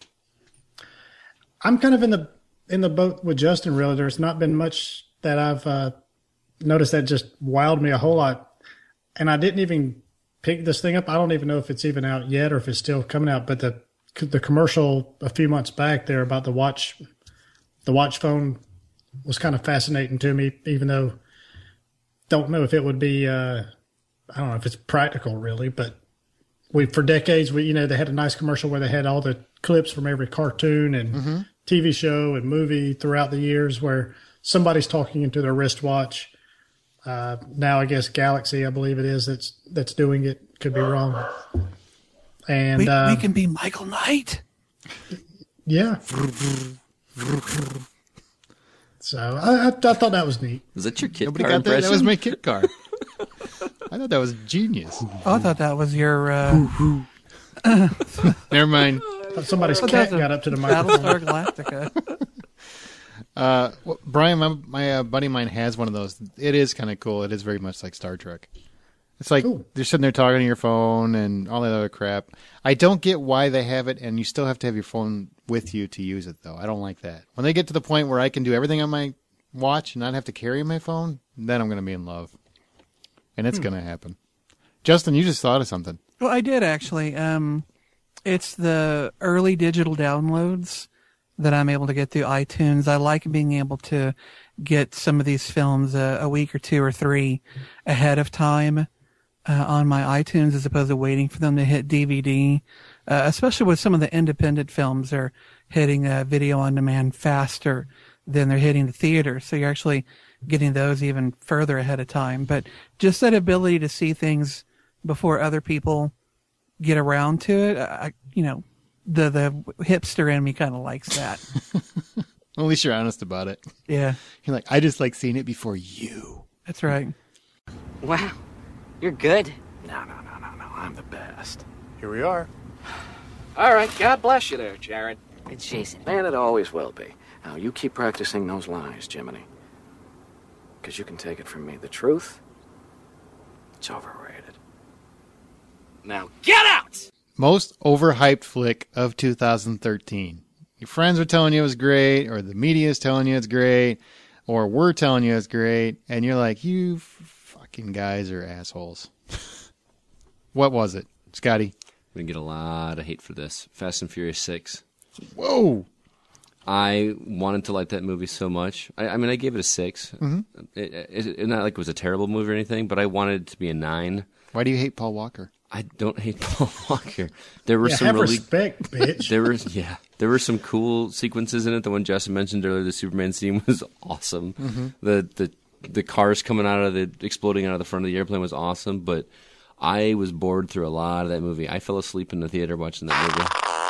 I'm kind of in the in the boat with Justin. Really, there's not been much that I've uh, noticed that just wowed me a whole lot, and I didn't even pick this thing up. I don't even know if it's even out yet or if it's still coming out. But the the commercial a few months back there about the watch, the watch phone, was kind of fascinating to me. Even though, don't know if it would be. Uh, I don't know if it's practical really, but we for decades we you know they had a nice commercial where they had all the clips from every cartoon and mm-hmm. T V show and movie throughout the years where somebody's talking into their wristwatch. Uh, now I guess Galaxy, I believe it is, that's that's doing it. Could be wrong. And we, uh, we can be Michael Knight. Yeah. So I, I, I thought that was neat. Is that your kid nobody car got that? impression? That was my kid car. I thought that was genius. Oh, I thought that was your. Uh, Never mind. Somebody's Oh, cat that's a got up to the microphone. Battlestar Galactica. Uh, well, Brian, my, my uh, buddy of mine has one of those. It is kind of cool. It is very much like Star Trek. It's like Ooh. You're sitting there talking to your phone and all that other crap. I don't get why they have it, and you still have to have your phone with you to use it, though. I don't like that. When they get to the point where I can do everything on my watch and not have to carry my phone, then I'm going to be in love. And it's hmm. going to happen. Justin, you just thought of something. Well, I did, actually. Um, it's the early digital downloads that I'm able to get through iTunes. I like being able to get some of these films uh, a week or two or three ahead of time uh, on my iTunes as opposed to waiting for them to hit D V D, uh, especially with some of the independent films. They're hitting uh, video on demand faster than they're hitting the theater. So you're actually getting those even further ahead of time. But just that ability to see things before other people get around to it, I, you know, the the hipster in me kind of likes that. Well, at least you're honest about it. Yeah. You're like, I just like seeing it before you. That's right. Wow. You're good. No, no, no, no, no. I'm the best. Here we are. All right. God bless you there, Jared. It's Jason. Man, it always will be. Now, you keep practicing those lines, Jiminy. Because you can take it from me. The truth, it's overrated. Now, get out! Most overhyped flick of two thousand thirteen. Your friends are telling you it was great, or the media is telling you it's great, or we're telling you it's great, and you're like, you f- fucking guys are assholes. What was it, Scotty? We're going to get a lot of hate for this. Fast and Furious six. Whoa! I wanted to like that movie so much. I, I mean, I gave it a six. Mm-hmm. It, it, it, not like it was a terrible movie or anything, but I wanted it to be a nine. Why do you hate Paul Walker? I don't hate Paul Walker. There were Yeah, some have really respect, bitch. There were yeah, there were some cool sequences in it. The one Justin mentioned earlier, the Superman scene, was awesome. Mhm. The the the cars coming out of the exploding out of the front of the airplane was awesome. But I was bored through a lot of that movie. I fell asleep in the theater watching that movie.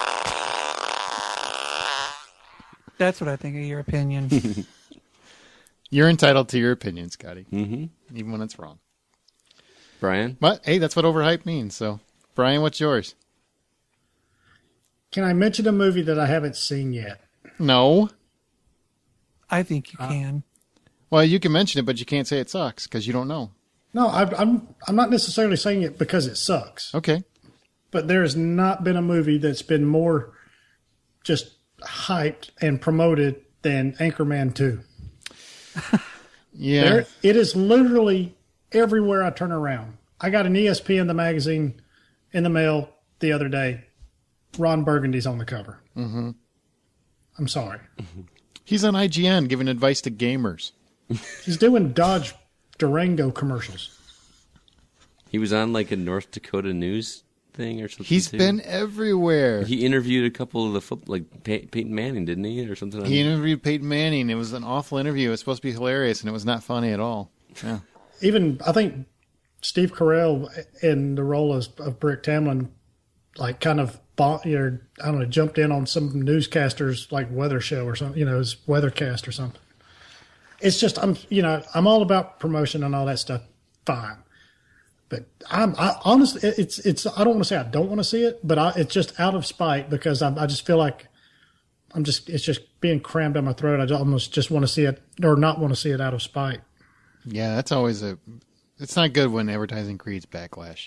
That's what I think of your opinion. You're entitled to your opinion, Scotty. Mm-hmm. Even when it's wrong. Brian? But, hey, that's what overhype means. So, Brian, what's yours? Can I mention a movie that I haven't seen yet? No. I think you Uh, can. Well, you can mention it, but you can't say it sucks because you don't know. No, I, I'm I'm not necessarily saying it because it sucks. Okay. But there has not been a movie that's been more just hyped and promoted than Anchorman two. Yeah. There, it is literally everywhere I turn around. I got an E S P N the magazine in the mail the other day. Ron Burgundy's on the cover. Mm-hmm. I'm sorry. He's on I G N giving advice to gamers. He's doing Dodge Durango commercials. He was on like a North Dakota news thing or something. He's too. been everywhere. He interviewed a couple of the foot, like Pey- Peyton Manning, didn't he, or something? He interviewed Peyton Manning. It was an awful interview. It was supposed to be hilarious, and it was not funny at all. Yeah. Even, I think, Steve Carell in the role of, of Brick Tamlin, like, kind of, bought, you know, I don't know, jumped in on some newscasters, like, weather show or something, you know, his weathercast or something. It's just, I'm, you know, I'm all about promotion and all that stuff. Fine. But I'm, I honestly, it's, it's, I don't want to say I don't want to see it, but I, it's just out of spite because I, I just feel like I'm just, it's just being crammed down my throat. I almost just want to see it or not want to see it out of spite. Yeah, that's always a. It's not good when advertising creates backlash.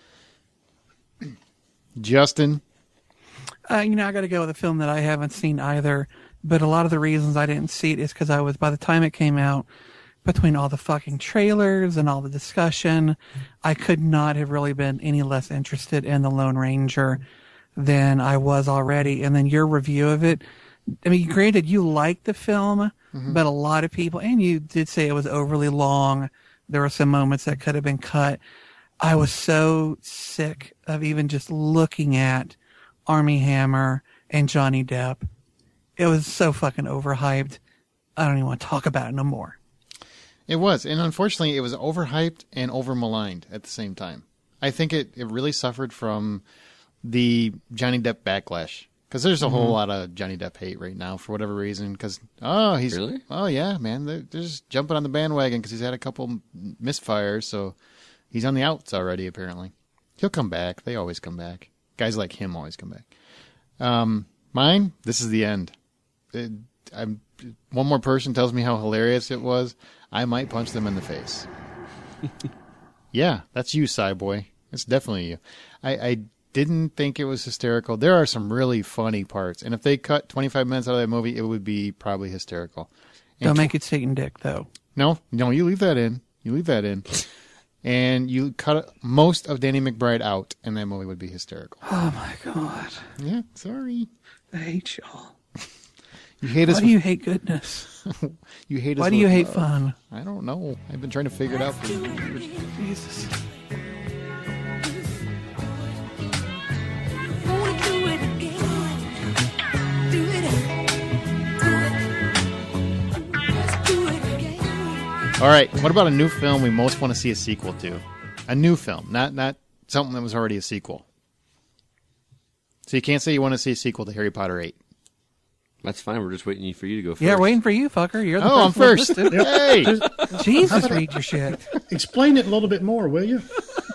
Justin? Uh, you know, I got to go with a film that I haven't seen either. But a lot of the reasons I didn't see it is because I was, by the time it came out, between all the fucking trailers and all the discussion, I could not have really been any less interested in The Lone Ranger than I was already. And then your review of it, I mean, granted, you liked the film, mm-hmm. but a lot of people, and you did say it was overly long. There were some moments that could have been cut. I was so sick of even just looking at Armie Hammer and Johnny Depp. It was so fucking overhyped. I don't even want to talk about it no more. It was. And unfortunately, it was overhyped and over-maligned at the same time. I think it, it really suffered from the Johnny Depp backlash. Because there's a mm-hmm. whole lot of Johnny Depp hate right now for whatever reason. Because, oh, he's... Really? Oh, yeah, man. They're, they're just jumping on the bandwagon because he's had a couple misfires. So he's on the outs already, apparently. He'll come back. They always come back. Guys like him always come back. Um, mine, this is the end. It, I'm, one more person tells me how hilarious it was, I might punch them in the face. Yeah, that's you, Cyboy. It's definitely you. I, I didn't think it was hysterical. There are some really funny parts, and if they cut twenty-five minutes out of that movie, it would be probably hysterical. And Don't make it Satan Dick, though. No, no, you leave that in. You leave that in. And you cut most of Danny McBride out, and that movie would be hysterical. Oh, my God. Yeah, sorry. I hate y'all. You hate Why us. do you hate goodness? You hate us. Why do you with hate love. fun? I don't know. I've been trying to figure it out for years. Jesus. All right. What about a new film we most want to see a sequel to? A new film, not not something that was already a sequel. So you can't say you want to see a sequel to Harry Potter eight. That's fine. We're just waiting for you to go first. Yeah, waiting for you, fucker. You're the Oh, I'm person first. listed. Hey! Jesus, read your shit. Explain it a little bit more, will you?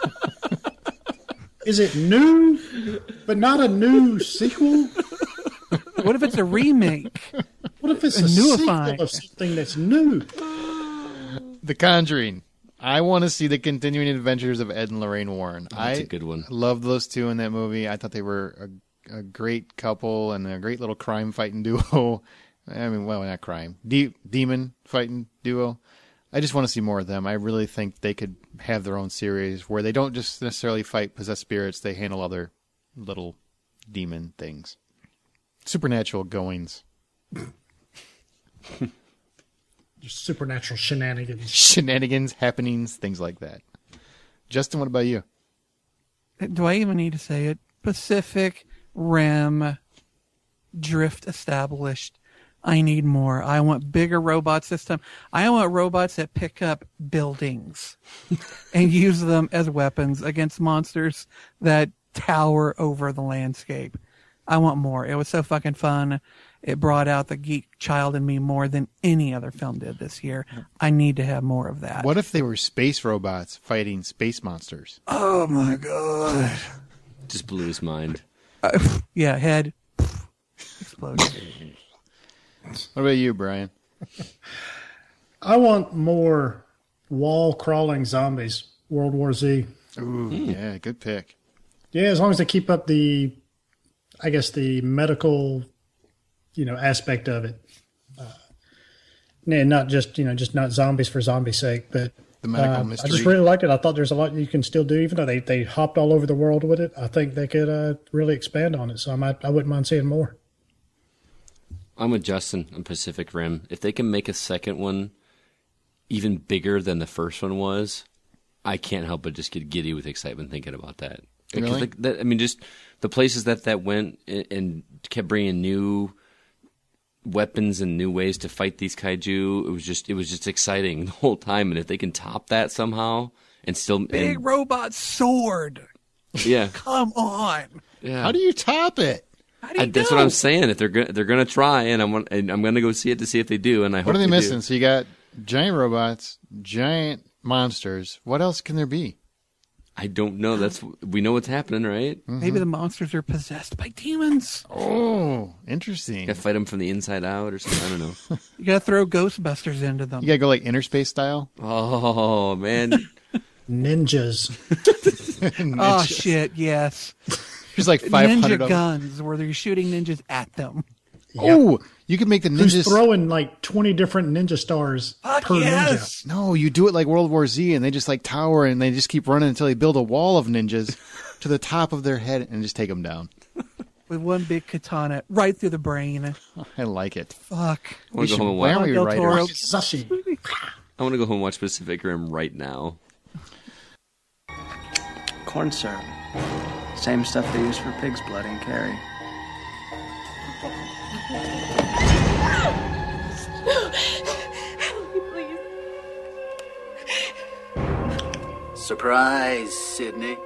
Is it new, but not a new sequel? What if it's a remake? What if it's A a, newifying. sequel of something that's new? The Conjuring. I want to see the continuing adventures of Ed and Lorraine Warren. Oh, that's I a good one. loved those two in that movie. I thought they were a, a great couple and a great little crime fighting duo. I mean, well, not crime. De- demon fighting duo. I just want to see more of them. I really think they could have their own series where they don't just necessarily fight possessed spirits. They handle other little demon things. Supernatural goings. Just supernatural shenanigans. Shenanigans, happenings, things like that. Justin, what about you? Do I even need to say it? Pacific Rim drift established. I need more. I want bigger robots this time. I want robots that pick up buildings and use them as weapons against monsters that tower over the landscape. I want more. It was so fucking fun. It brought out the geek child in me more than any other film did this year. I need to have more of that. What if they were space robots fighting space monsters? Oh my god. Just blew his mind. Uh, yeah, head explosion. What about you, Brian? I want more wall crawling zombies. World War Z. Ooh, yeah, good pick. Yeah, as long as they keep up the, I guess the medical, you know, aspect of it, uh, and not just you know just not zombies for zombies' sake, but the medical uh, mystery. I just really liked it. I thought there's a lot you can still do, even though they, they hopped all over the world with it. I think they could uh, really expand on it. So I might I wouldn't mind seeing more. I'm with Justin on Pacific Rim. If they can make a second one even bigger than the first one was, I can't help but just get giddy with excitement thinking about that. Really? Like, that, I mean, just the places that that went and, and kept bringing new weapons and new ways to fight these kaiju. It was just, it was just exciting the whole time. And if they can top that somehow and still big and, robot sword. Yeah. Come on. Yeah. How do you top it? How do you I, that's know? what I'm saying. If they're go- they're gonna try, and I'm and I'm gonna go see it to see if they do. And I hope What are they, they missing? do. So you got giant robots, giant monsters. What else can there be? I don't know. That's we know what's happening, right? Mm-hmm. Maybe the monsters are possessed by demons. Oh, interesting. Got to fight them from the inside out or something. I don't know. You gotta throw Ghostbusters into them. You gotta go like Interspace style. Oh man, ninjas. Oh shit! Yes. There's like five hundred ninja of them. guns where they're shooting ninjas at them. Oh, you can make the ninjas. Who's throwing like twenty different ninja stars Fuck per yes. ninja? No, you do it like World War Z, and they just like tower, and they just keep running until they build a wall of ninjas to the top of their head, and just take them down. With one big katana right through the brain. I like it. Fuck. I want to go home and Why watch. aren't we Del writers? Toro. Sashi. I want to go home and watch Pacific Rim right now. Corn syrup. Same stuff they use for pig's blood in Carrie. Surprise, Sydney.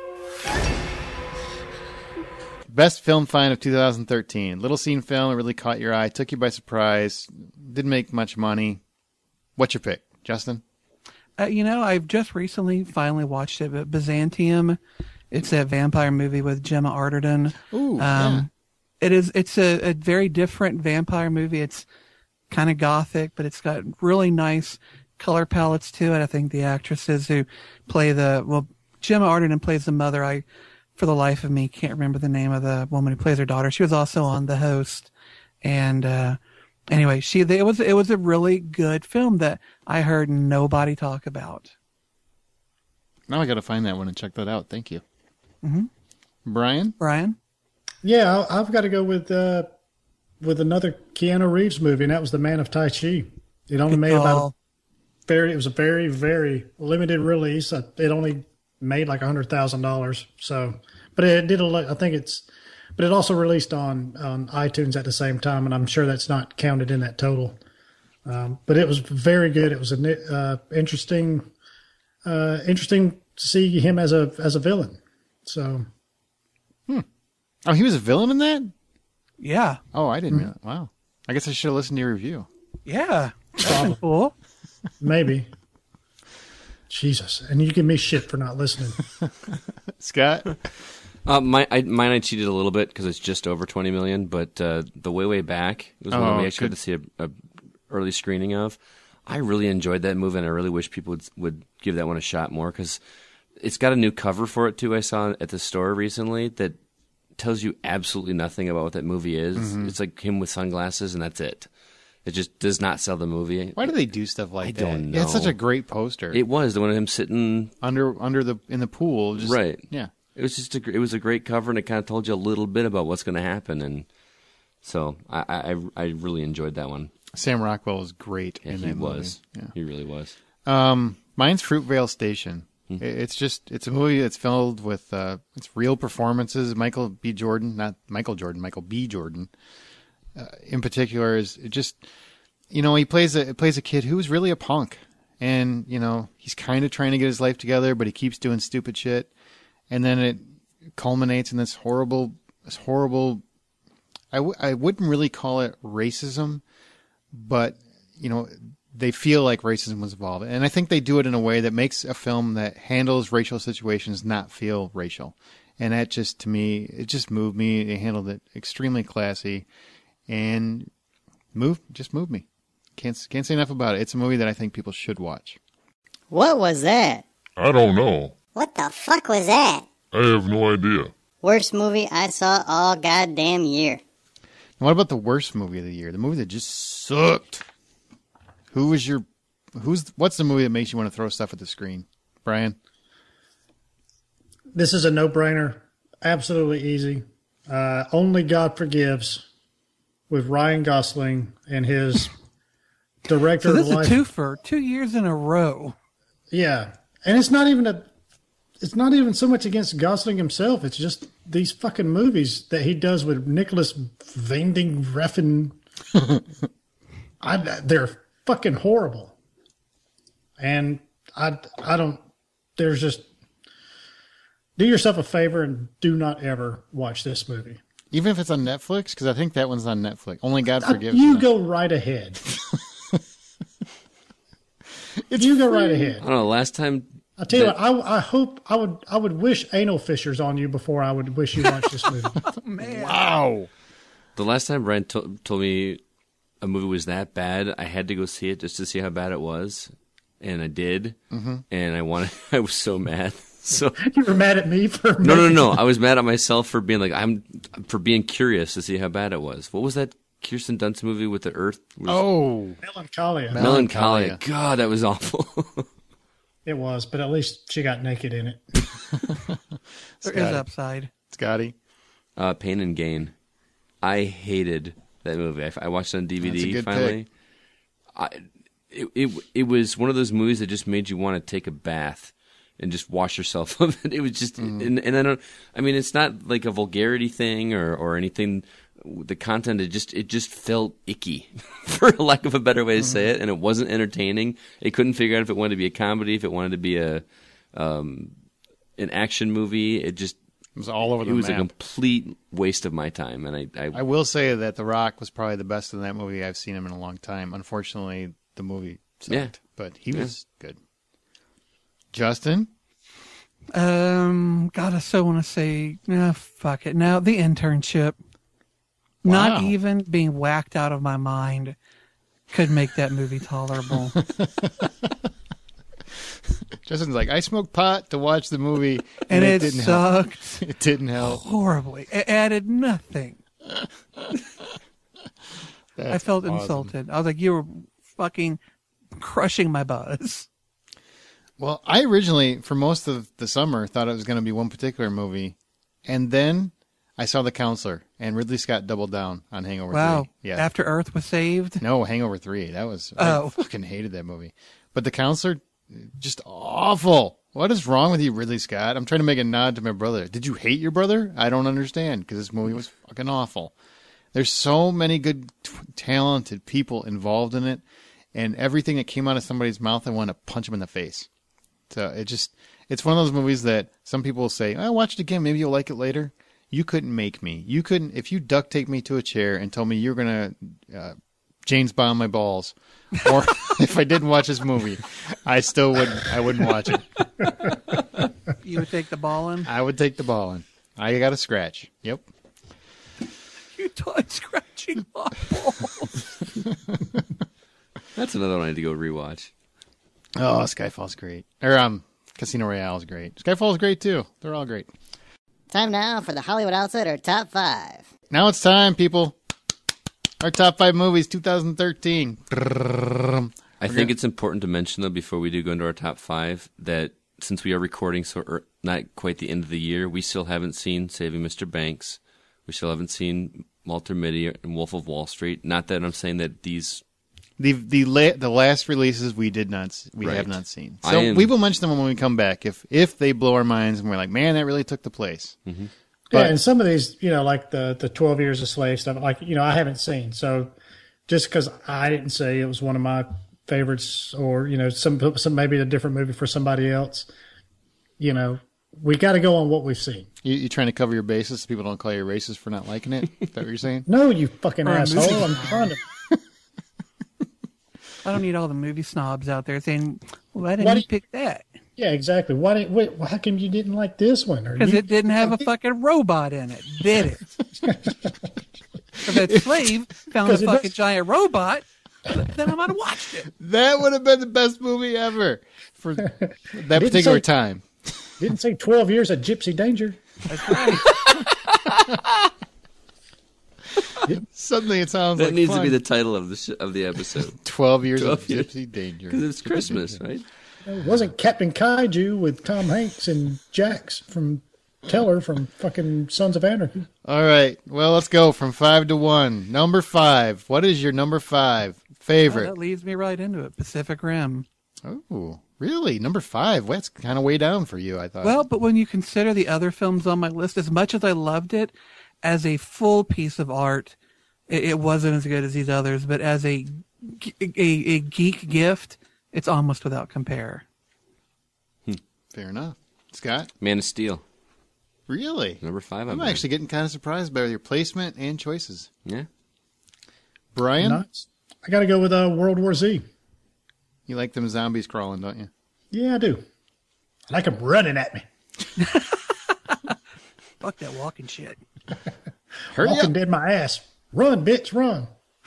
Best film find of two thousand thirteen. Little scene film. It really caught your eye. Took you by surprise. Didn't make much money. What's your pick, Justin? Uh, you know, I've just recently finally watched it, but Byzantium. It's a vampire movie with Gemma Arterton. Ooh, um, yeah. It is. It's a, a very different vampire movie. It's kind of gothic, but it's got really nice color palettes to it. I think the actresses who play the well, Gemma Arterton plays the mother. I, for the life of me, can't remember the name of the woman who plays her daughter. She was also on The Host, and uh, anyway, she it was it was a really good film that I heard nobody talk about. Now I got to find that one and check that out. Thank you, Mm-hmm. Brian. Brian. Yeah, I- I've got to go with uh, with another Keanu Reeves movie, and that was The Man of Tai Chi. It only Good made about call. a very. It was a very very limited release. Uh, It only made like a hundred thousand dollars. So, but it did. a lot- I think it's. But it also released on on iTunes at the same time, and I'm sure that's not counted in that total. Um, but it was very good. It was an uh, interesting, uh, interesting to see him as a as a villain. So. Oh, he was a villain in that? Yeah. Oh, I didn't. Mm-hmm. Realize. Wow. I guess I should have listened to your review. Yeah. That's cool. Maybe. Jesus. And you give me shit for not listening. Scott? Uh, my, I, mine I cheated a little bit because it's just over twenty million, but uh, the way way back it was one Oh, that we actually good. got to see a, a early screening of. I really enjoyed that movie, and I really wish people would would give that one a shot more because it's got a new cover for it too. I saw at the store recently that tells you absolutely nothing about what that movie is. Mhm. It's like him with sunglasses, and that's it. It just does not sell the movie. Why do they do stuff like I that? don't Yeah, it's such know. a great poster. It was the one of him sitting under under the in the pool. Just, right. Yeah. It was just a, gr- it was a great cover, and it kind of told you a little bit about what's going to happen, and so I, I I really enjoyed that one. Sam Rockwell was great Yeah, in he that was. movie. He really was. Yeah. Um, mine's Fruitvale Station. It- It's just it's a movie that's filled with uh, it's real performances. Michael B. Jordan, not Michael Jordan, Michael B. Jordan, uh, in particular, is it just you know he plays a plays a kid who's really a punk, and you know he's kind of trying to get his life together, but he keeps doing stupid shit, and then it culminates in this horrible, this horrible. I, w- I wouldn't really call it racism, but you know. They feel like racism was involved. And I think they do it in a way that makes a film that handles racial situations not feel racial. And that just, to me, it just moved me. They handled it extremely classy and moved, just moved me. Can't, can't say enough about it. It's a movie that I think people should watch. What was that? I don't know. What the fuck was that? I have no idea. Worst movie I saw all goddamn year. What about the worst movie of the year? The movie that just sucked. Who was your, who's, what's the movie that makes you want to throw stuff at the screen? Brian? This is a no-brainer. Absolutely easy. Uh, Only God Forgives with Ryan Gosling and his director So this of life. is a twofer, two years in a row. Yeah. And it's not even a, it's not even so much against Gosling himself. It's just these fucking movies that he does with Nicholas Winding Refn. I, they're fucking horrible. And I, I don't, there's just, do yourself a favor and do not ever watch this movie. Even if it's on Netflix? Because I think that one's on Netflix. Only God Forgives. You Me. go right ahead. you go right ahead. I don't know. Last time, I'll tell you that- what. I, I hope I would. I would wish anal fissures on you before I would wish you watched this movie. Man. Wow. the last time Brian to- told me a movie was that bad, I had to go see it just to see how bad it was, and I did. Mm-hmm. And I wanted. I was so mad. So You were mad at me for no, no, making- no. I was mad at myself for being like I'm for being curious to see how bad it was. What was that Kirsten Dunst movie with the Earth? Was Oh, Melancholia. Melancholia. Melancholia. God, that was awful. It was, but at least she got naked in it. There is upside. Scotty. uh, Pain and Gain. I hated that movie. I, I watched it on D V D That's a good finally. pick. I, it, it it was one of those movies that just made you want to take a bath and just wash yourself of it. It was just, Mm-hmm. and, and I don't. I mean, it's not like a vulgarity thing or, or anything. The content, it just it just felt icky, for lack of a better way to say Mm-hmm. it, and it wasn't entertaining. It couldn't figure out if it wanted to be a comedy, if it wanted to be a um, an action movie. It just It was all over the it was map. a complete waste of my time, and I, I, I will say that The Rock was probably the best in that movie. I've seen him in a long time. Unfortunately, the movie sucked, Yeah. but he Yeah. was good. Justin? Um, God, I so want to say, nah, fuck it. Now, The Internship. Not Wow. even being whacked out of my mind could make that movie tolerable. Justin's like, I smoked pot to watch the movie, And and, it, it didn't sucked. help. It didn't help. Horribly. It added nothing. I felt awesome. insulted. I was like, you were fucking crushing my buzz. Well, I originally, for most of the summer, thought it was going to be one particular movie, and then I saw The Counselor, and Ridley Scott doubled down on Hangover Wow. three. Yeah. After Earth was saved? No, Hangover three. That was, Oh. I fucking hated that movie. But The Counselor, just awful. What is wrong with you, Ridley Scott? I'm trying to make a nod to my brother. Did you hate your brother? I don't understand, because this movie was fucking awful. There's so many good, t- talented people involved in it, and everything that came out of somebody's mouth, I want to punch them in the face. So it just, it's one of those movies that some people will say, oh, watch it again, maybe you'll like it later. You couldn't make me. You couldn't, if you duct taped me to a chair and told me you're going to uh, James Bond my balls, or if I didn't watch this movie, I still wouldn't, I wouldn't watch it. You would take the ball in? I would take the ball in. I got a scratch. Yep. You tried scratching my balls. that's another one I need to go rewatch. Oh, Skyfall's great. Or um, Casino Royale's great. Skyfall's great too. They're all great. Time now for the Hollywood Outsider Top five. Now it's time, people. Our top five movies, two thousand thirteen. I think it's important to mention, though, before we do go into our top five, that since we are recording so er, not quite the end of the year, we still haven't seen Saving Mister Banks. We still haven't seen Walter Mitty and Wolf of Wall Street. Not that I'm saying that these The the la- the last releases we did not s- we Right. have not seen. I So am- we will mention them when we come back if if they blow our minds and we're like, man, that really took the place. Mm-hmm. Yeah, But and some of these, you know, like the the twelve Years a Slave stuff, like, you know, I haven't seen. So just because I didn't say it was one of my favorites, or, you know, some some maybe a different movie for somebody else, you know, we got to go on what we've seen. you, you're trying to cover your bases so people don't call you racist for not liking it. Is that what you're saying? No, you fucking Or a asshole! movie. I'm trying to. I don't need all the movie snobs out there saying, "Why didn't Why you do- pick that?" Yeah, exactly. Why didn't? Wait, how come you didn't like this one? Or Because you- it didn't have a fucking robot in it, did it? If that slave found a 'Cause it fucking does- giant robot, then I might have watched it. That would have been the best movie ever for that particular say- time. Didn't say twelve years of Gypsy Danger. That's right. Suddenly it sounds That like needs fun. to be the title of the sh- of the episode. twelve years twelve of years. Gypsy Danger. Because it's Christmas, right? It wasn't Captain Kaiju with Tom Hanks and Jax from Teller from fucking Sons of Anarchy. All right. Well, let's go from five to one. Number five. What is your number five Oh, favorite? that leads me right into it. Pacific Rim. Oh, really? Number five? Well, that's kind of way down for you, I thought. Well, but when you consider the other films on my list, as much as I loved it, as a full piece of art, it, it wasn't as good as these others. But as a, a a geek gift, it's almost without compare. fair enough. Scott? Man of Steel. Really? Number five. I I'm believe. actually getting kind of surprised by your placement and choices. Yeah. Brian? Nuts. I got to go with uh, World War Z. You like them zombies crawling, don't you? Yeah, I do. I like them running at me. Fuck that walking shit. Hurry Walking up. dead my ass. Run, bitch, run.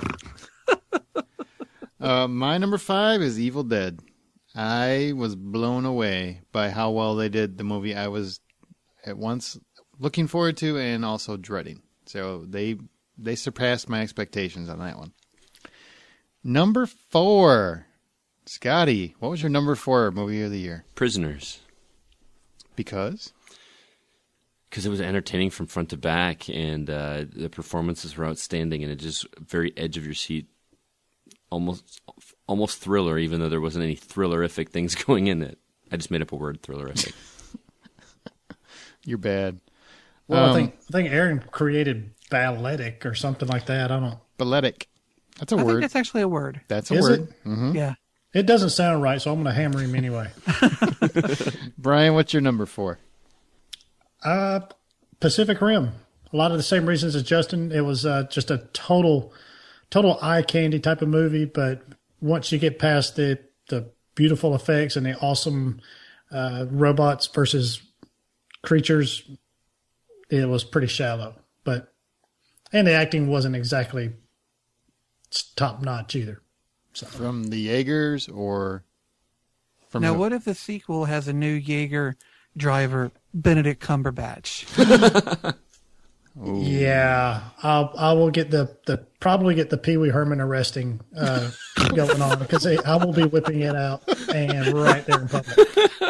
Uh, my number five is Evil Dead. I was blown away by how well they did the movie. I was at once looking forward to and also dreading. So they they surpassed my expectations on that one. Number four, Scotty. What was your number four movie of the year? Prisoners. Because Because it was entertaining from front to back, and uh, the performances were outstanding, and it just very edge of your seat, almost almost thriller, even though there wasn't any thrillerific things going in it. I just made up a word, thrillerific. you're bad. Well, Um, I think I think Aaron created balletic or something like that. I don't. Balletic. That's a I think word. that's actually a word. That's a Is word. it? Mhm. Yeah. It doesn't sound right, so I'm going to hammer him anyway. Brian, what's your number four? Uh, Pacific Rim. A lot of the same reasons as Justin. It was uh, just a total, total eye candy type of movie. But once you get past the the beautiful effects and the awesome uh, robots versus creatures, it was pretty shallow. But and the acting wasn't exactly top notch either. So. From the Jaegers or from Now, the- what if the sequel has a new Jaeger driver, Benedict Cumberbatch? Yeah, I'll I will get the, the probably get the Pee Wee Herman arresting uh, going on because I will be whipping it out and right there in public.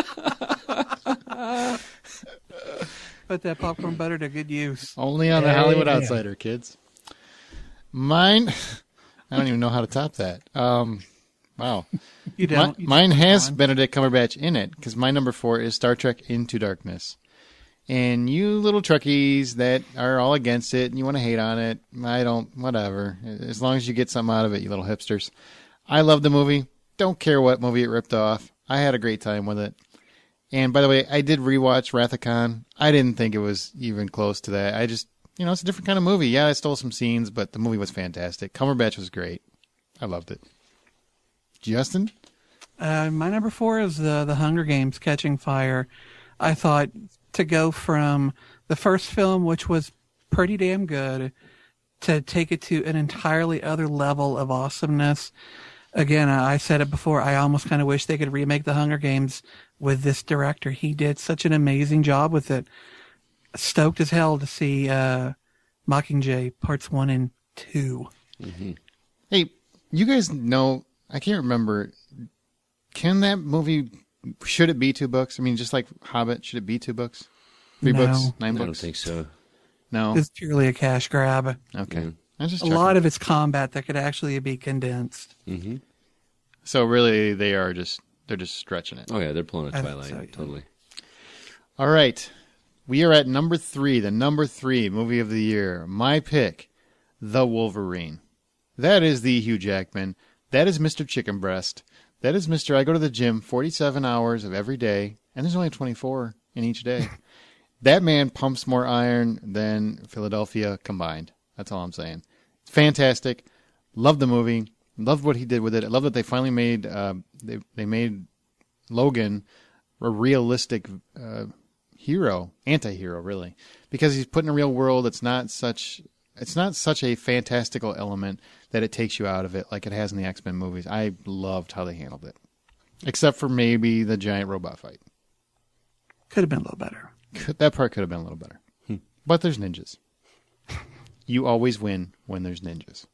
Put that popcorn butter to good use. Only on the Hollywood Amen. Outsider, kids. Mine, I don't even know how to top that. Um, wow. You Mi- don't. You mine just has move on. Benedict Cumberbatch in it because my number four is Star Trek Into Darkness. And you little Trekkies that are all against it and you want to hate on it, I don't, whatever. As long as you get something out of it, you little hipsters. I love the movie. Don't care what movie it ripped off. I had a great time with it. And by the way, I did rewatch Wrath of Khan. I didn't think it was even close to that. I just, you know, it's a different kind of movie. Yeah, I stole some scenes, but the movie was fantastic. Cumberbatch was great. I loved it. Justin? Uh, my number four is the the Hunger Games: Catching Fire. I thought to go from the first film, which was pretty damn good, to take it to an entirely other level of awesomeness. Again, I said it before, I almost kind of wish they could remake the Hunger Games with this director. He did such an amazing job with it. Stoked as hell to see uh, Mockingjay parts one and two. Mm-hmm. Hey, you guys know, I can't remember, can that movie, should it be two books? I mean, just like Hobbit, should it be two books? Three No. books? Nine I don't books? think so. No? It's purely a cash grab. Okay. Yeah. a lot of it's combat that could actually be condensed. Mm-hmm. So really, they are just they're just stretching it. Oh yeah, they're pulling a I think Twilight, so, yeah. totally. All right, we are at number three, the number three movie of the year. My pick, The Wolverine. That is the Hugh Jackman. That is Mister Chicken Breast. That is Mister I go to the gym forty-seven hours of every day, and there's only twenty-four in each day. That man pumps more iron than Philadelphia combined. That's all I'm saying. Fantastic. Love the movie. Loved what he did with it. I love that they finally made uh, they they made Logan a realistic uh, hero, anti-hero, really, because he's put in a real world. It's not such it's not such a fantastical element that it takes you out of it like it has in the X-Men movies. I loved how they handled it, except for maybe the giant robot fight. Could have been a little better. Could, that part could have been a little better, hmm. But there's ninjas. You always win when there's ninjas.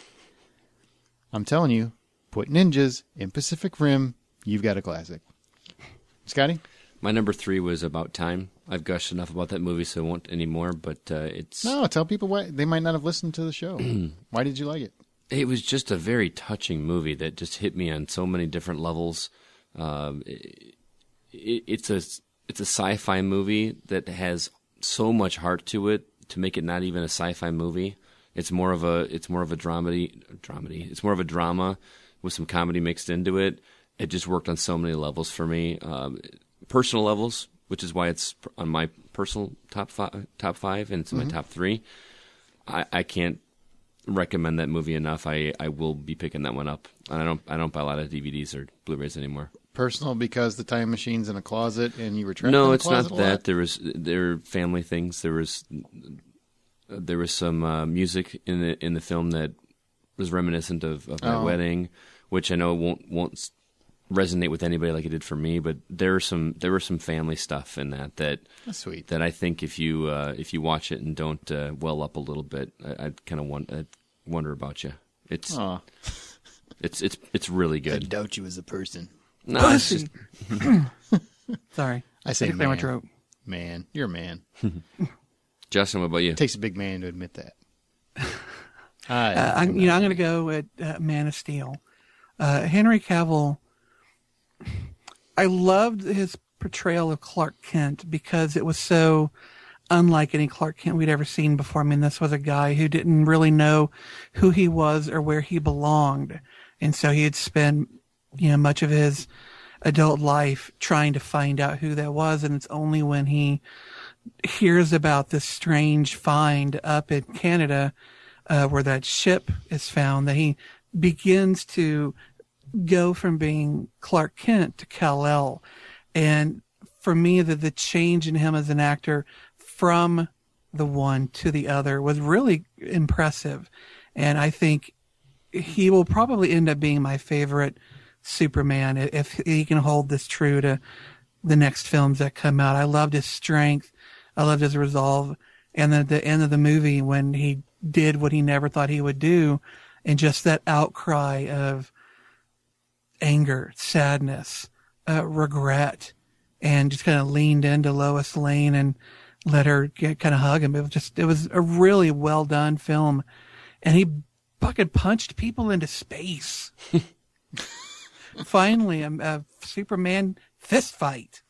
I'm telling you, put ninjas in Pacific Rim, you've got a classic. Scotty? My number three was About Time. I've gushed enough about that movie, so I won't anymore, but uh, it's... No, tell people why. They might not have listened to the show. Why did you like it? It was just a very touching movie that just hit me on so many different levels. Um, it, it, it's a it's a sci-fi movie that has so much heart to it to make it not even a sci-fi movie. It's more of a it's more of a dramedy dramedy. It's more of a drama with some comedy mixed into it. It just worked on so many levels for me, um, personal levels, which is why it's on my personal top five, top five, and it's in Mm-hmm. my top three. I, I can't recommend that movie enough. I, I will be picking that one up. I don't I don't buy a lot of D V Ds or Blu-rays anymore. Personal because the time machine's in a closet and you were trapped No, in a it's closet not a that. lot? There was there were family things. There was there was some uh, music in the in the film that was reminiscent of, of my Oh. wedding, which I know won't won't resonate with anybody like it did for me. But there are some there were some family stuff in that that That's sweet. that I think if you uh, if you watch it and don't uh, well up a little bit, I, I'd kind of want I'd wonder about you. It's Aw. it's it's it's really good. doubt you as a person. No, it's just, Sorry. I say Take a sandwich man. rope. Man, you're a man. Justin, what about you? It takes a big man to admit that. I, Uh, I, you know, I'm going to go with uh, Man of Steel. Uh, Henry Cavill. I loved his portrayal of Clark Kent because it was so unlike any Clark Kent we'd ever seen before. I mean, this was a guy who didn't really know who he was or where he belonged, and so he had spent, you know, much of his adult life trying to find out who that was, and it's only when he hears about this strange find up in Canada, uh, where that ship is found, that he begins to go from being Clark Kent to Kal-El. And for me, the, the change in him as an actor from the one to the other was really impressive. And I think he will probably end up being my favorite Superman if he can hold this true to the next films that come out. I loved his strength. I loved his resolve. And then at the end of the movie, when he did what he never thought he would do, and just that outcry of anger, sadness, uh, regret, and just kind of leaned into Lois Lane and let her get, kind of hug him. It was just, it was a really well done film. And he fucking punched people into space. Finally, a, a Superman fist fight.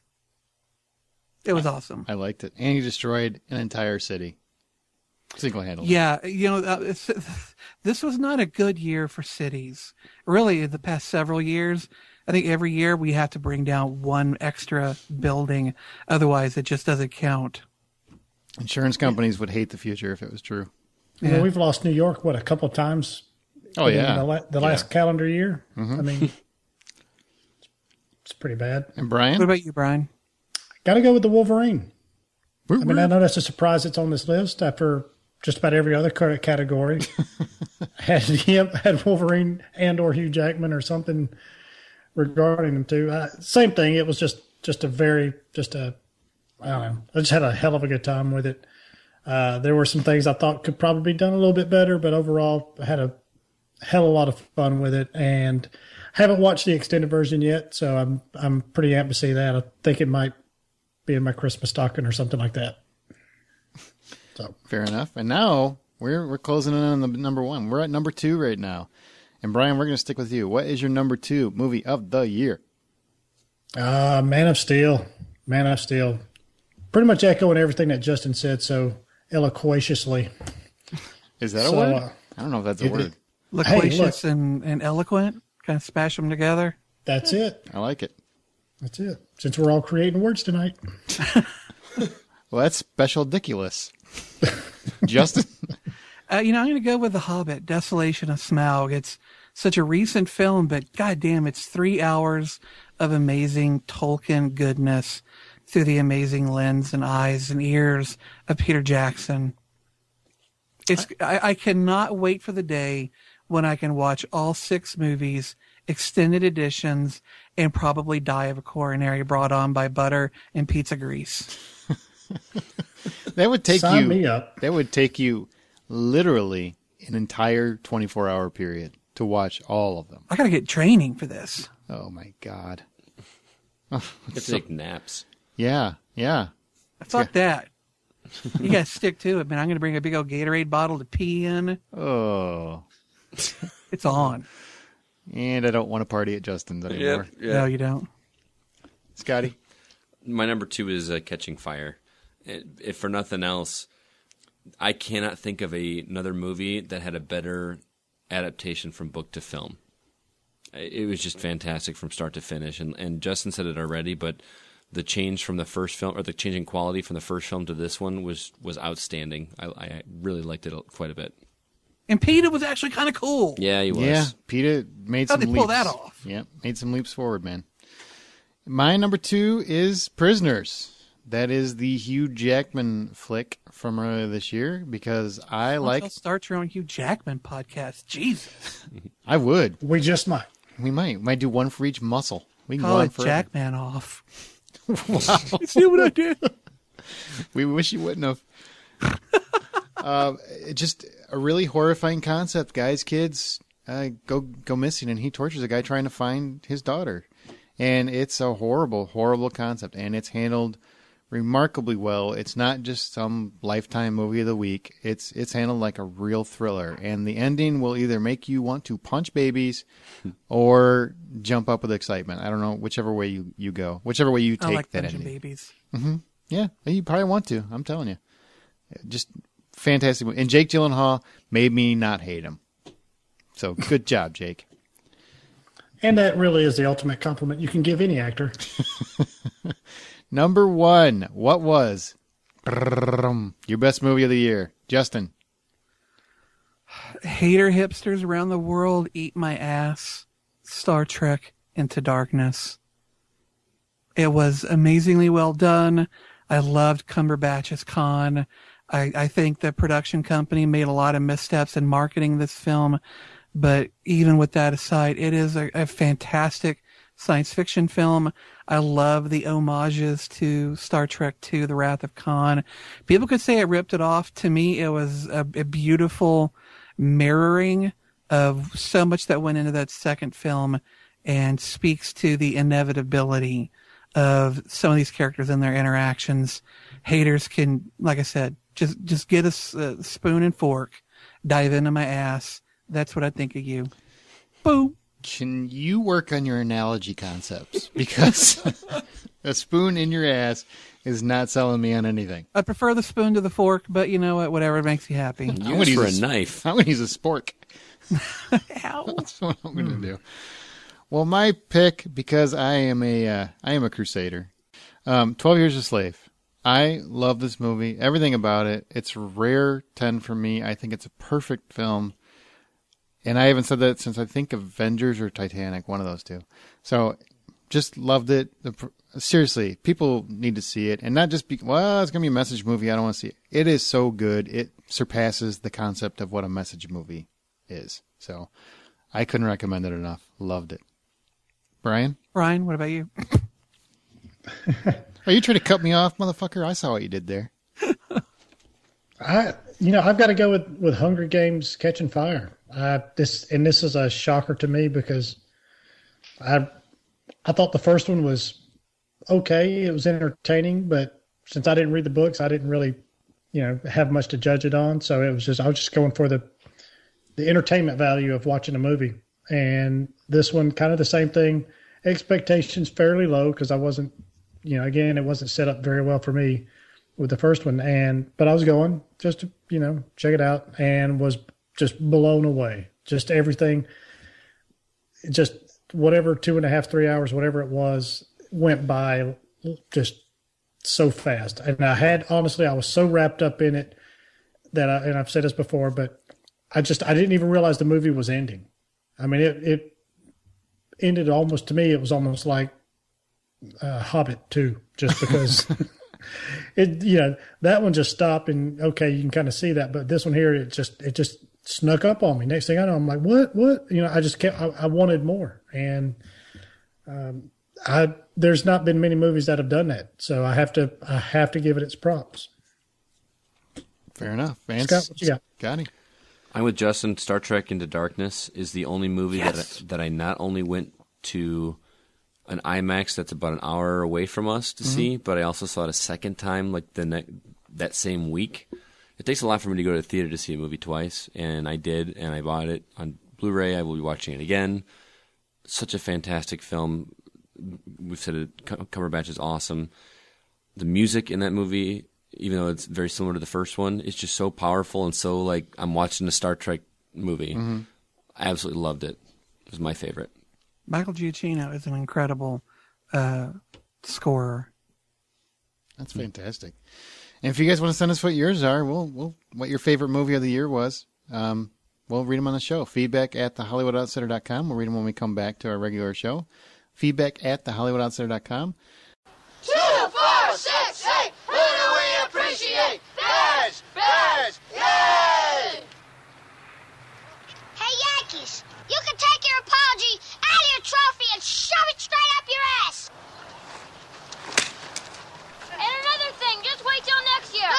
It was awesome. I liked it. And he destroyed an entire city. Single-handedly. Yeah, you know, uh, it's, this was not a good year for cities. Really, the past several years, I think every year we have to bring down one extra building. Otherwise, it just doesn't count. Insurance companies would hate the future if it was true. You know, we've lost New York, what, a couple of times? Oh, in yeah. The, la- the Yeah. last calendar year? Mhm. I mean, it's pretty bad. And Brian? What about you, Brian? Got to go with the Wolverine. I mean, I know that's a surprise it's on this list after just about every other c- category. had him, had Wolverine and or Hugh Jackman or something regarding them too. Uh, same thing. It was just, just a very, just a, I don't know. I just had a hell of a good time with it. Uh, there were some things I thought could probably be done a little bit better, but overall I had a hell of a lot of fun with it, and haven't watched the extended version yet. So I'm, I'm pretty amped to see that. I think it might be in my Christmas stocking or something like that. So Fair enough. And now we're we're closing in on the number one. We're at number two right now. And Brian, we're going to stick with you. What is your number two movie of the year? Uh, Man of Steel. Man of Steel. Pretty much echoing everything that Justin said so eloquentiously. Is that a So, word? uh, I don't know if that's a it- word. Loquacious Hey, look. and, and eloquent. Kind of smash them together. That's it. I like it. That's it. Since we're all creating words tonight. Well, that's special ridiculous. Justin? Uh, you know, I'm going to go with The Hobbit, Desolation of Smaug. It's such a recent film, but goddamn, it's three hours of amazing Tolkien goodness through the amazing lens and eyes and ears of Peter Jackson. It's I, I cannot wait for the day when I can watch all six movies, extended editions, and probably die of a coronary brought on by butter and pizza grease. That would take Sign you me up. That would take you literally an entire twenty-four hour period to watch all of them. I got to get training for this. Oh my god. You have to take naps. Yeah, yeah. Fuck that. You got to stick to it, man. I'm going to bring a big old Gatorade bottle to pee in. Oh. It's on. And I don't want to party at Justin's anymore. Yep, yeah. No, you don't. Scotty? My number two is uh, Catching Fire. It, if for nothing else, I cannot think of a, another movie that had a better adaptation from book to film. It was just fantastic from start to finish. And, and Justin said it already, but the change from the first film, or the change in quality from the first film to this one was, was outstanding. I, I really liked it quite a bit. And Peter was actually kind of cool. Yeah, he was. Yeah, Peter made How'd some they pull leaps. that off? Yep, made some leaps forward, man. My number two is Prisoners. That is the Hugh Jackman flick from earlier this year because I Once like. I'll start your own Hugh Jackman podcast. Jesus. I would. We just might. We might. We might do one for each muscle. We can Call go on it for Jackman off. Wow. See what I did? We wish you wouldn't have. uh, it just a really horrifying concept, guys. Kids uh, go go missing, and he tortures a guy trying to find his daughter, and it's a horrible, horrible concept, and it's handled remarkably well. It's not just some Lifetime movie of the week. It's it's handled like a real thriller, and the ending will either make you want to punch babies or jump up with excitement. I don't know, whichever way you, you go, whichever way you take I like that punching ending. babies. Mm-hmm. Yeah, you probably want to. I'm telling you, just fantastic movie. And Jake Gyllenhaal made me not hate him. So good job, Jake. And that really is the ultimate compliment you can give any actor. Number one, what was your best movie of the year? Justin. Hater hipsters around the world eat my ass. Star Trek Into Darkness. It was amazingly well done. I loved Cumberbatch as Khan. I, I think the production company made a lot of missteps in marketing this film. But even with that aside, it is a, a fantastic science fiction film. I love the homages to Star Trek two, The Wrath of Khan. People could say I ripped it off. To me, it was a, a beautiful mirroring of so much that went into that second film and speaks to the inevitability of some of these characters and their interactions. Haters can, like I said, just, just get a, s- a spoon and fork, dive into my ass. That's what I think of you. Boom. Can you work on your analogy concepts? Because a spoon in your ass is not selling me on anything. I prefer the spoon to the fork, but you know what? Whatever makes you happy. Use for a knife. I'm going to use a spork. Ow. That's what I'm going to do. Well, my pick, because I am a uh, I am a crusader. Um, Twelve Years a Slave. I love this movie. Everything about it. It's a rare ten for me. I think it's a perfect film. And I haven't said that since I think Avengers or Titanic, one of those two. So just loved it. The, seriously, people need to see it. And not just be, well, it's going to be a message movie. I don't want to see it. It is so good. It surpasses the concept of what a message movie is. So I couldn't recommend it enough. Loved it. Brian? Brian, what about you? Are you trying to cut me off, motherfucker? I saw what you did there. I, you know, I've got to go with, with Hunger Games: Catching Fire. Uh, this and this is a shocker to me because I I thought the first one was okay. It was entertaining, but since I didn't read the books, I didn't really you know, have much to judge it on. So it was just, I was just going for the, the entertainment value of watching a movie. And this one, kind of the same thing. Expectations fairly low because I wasn't, you know, again, it wasn't set up very well for me with the first one. And, but I was going just to, you know, check it out and was just blown away. Just everything, just whatever, two and a half, three hours, whatever it was, went by just so fast. And I had, honestly, I was so wrapped up in it that I, and I've said this before, but I just, I didn't even realize the movie was ending. I mean, it, it ended almost, to me, it was almost like uh, Hobbit two, just because it, you know, that one just stopped and okay, you can kind of see that, but this one here, it just, it just snuck up on me. Next thing I know, I'm like, what, what? You know, I just kept, I, I wanted more. And, um, I, there's not been many movies that have done that. So I have to, I have to give it its props. Fair enough. Vance, Scott, what you got? Got him. I'm with Justin. Star Trek Into Darkness is the only movie Yes. that I, that I not only went to an IMAX that's about an hour away from us to Mm-hmm. see, but I also saw it a second time like the ne- that same week. It takes a lot for me to go to the theater to see a movie twice, and I did, and I bought it on Blu-ray. I will be watching it again. Such a fantastic film. We've said it, Cumberbatch is awesome. The music in that movie, even though it's very similar to the first one, it's just so powerful and so like I'm watching a Star Trek movie. Mm-hmm. I absolutely loved it. It was my favorite. Michael Giacchino is an incredible uh, scorer. That's fantastic. And if you guys want to send us what yours are, we'll, we'll what your favorite movie of the year was, um, we'll read them on the show. Feedback at the hollywood outsider dot com. We'll read them when we come back to our regular show. Feedback at the hollywood outsider dot com. Two, four, six, eight. Who do we appreciate? Bears! Bears! Yay! Hey, Yankees, you can take your apology out of your trophy and shove it straight up your ass. And another thing, just wait till next year.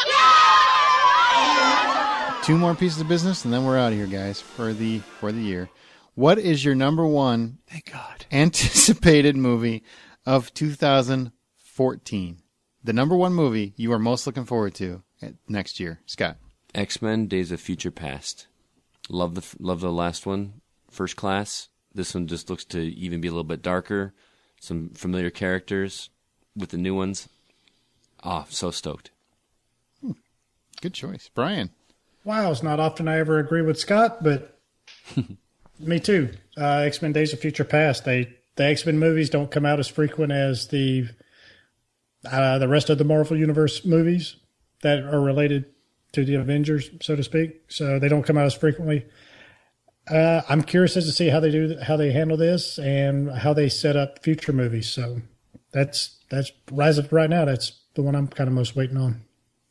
Two more pieces of business, and then we're out of here, guys, for the for the year. What is your number one Thank God. anticipated movie of two thousand fourteen? The number one movie you are most looking forward to next year, Scott. X-Men: Days of Future Past. Love the love the last one, First Class. This one just looks to even be a little bit darker. Some familiar characters with the new ones. Ah, oh, so stoked. Hmm. Good choice, Brian. Wow, it's not often I ever agree with Scott, but me too. Uh, X-Men: Days of Future Past. They the X-Men movies don't come out as frequent as the uh, the rest of the Marvel Universe movies that are related to the Avengers, so to speak. So they don't come out as frequently. Uh, I'm curious as to see how they do how they handle this and how they set up future movies. So that's that's rise up right now. That's the one I'm kind of most waiting on.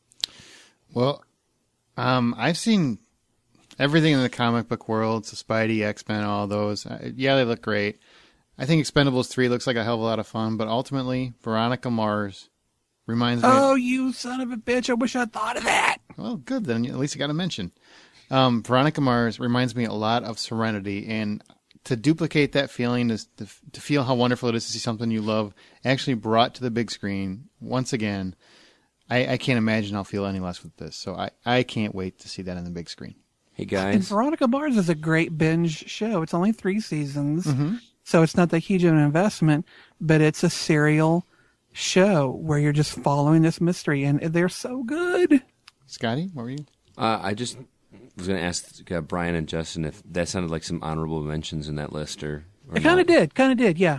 Well, um, I've seen everything in the comic book world, so Spidey, X-Men, all those. Uh, yeah, they look great. I think Expendables three looks like a hell of a lot of fun, but ultimately, Veronica Mars reminds me... Oh, you son of a bitch. I wish I'd thought of that. Well, good, then. At least you got to mention. Um, Veronica Mars reminds me a lot of Serenity, and to duplicate that feeling, is to, to feel how wonderful it is to see something you love actually brought to the big screen, once again, I, I can't imagine I'll feel any less with this. So I, I can't wait to see that on the big screen. Hey, And guys. Veronica Mars is a great binge show. It's only three seasons, Mm-hmm. so it's not that huge of an investment, but it's a serial show where you're just following this mystery, and they're so good. Scotty, what were you? Uh, I just was going to ask uh, Brian and Justin if that sounded like some honorable mentions in that list, or, or It kind not. of did, kind of did, yeah.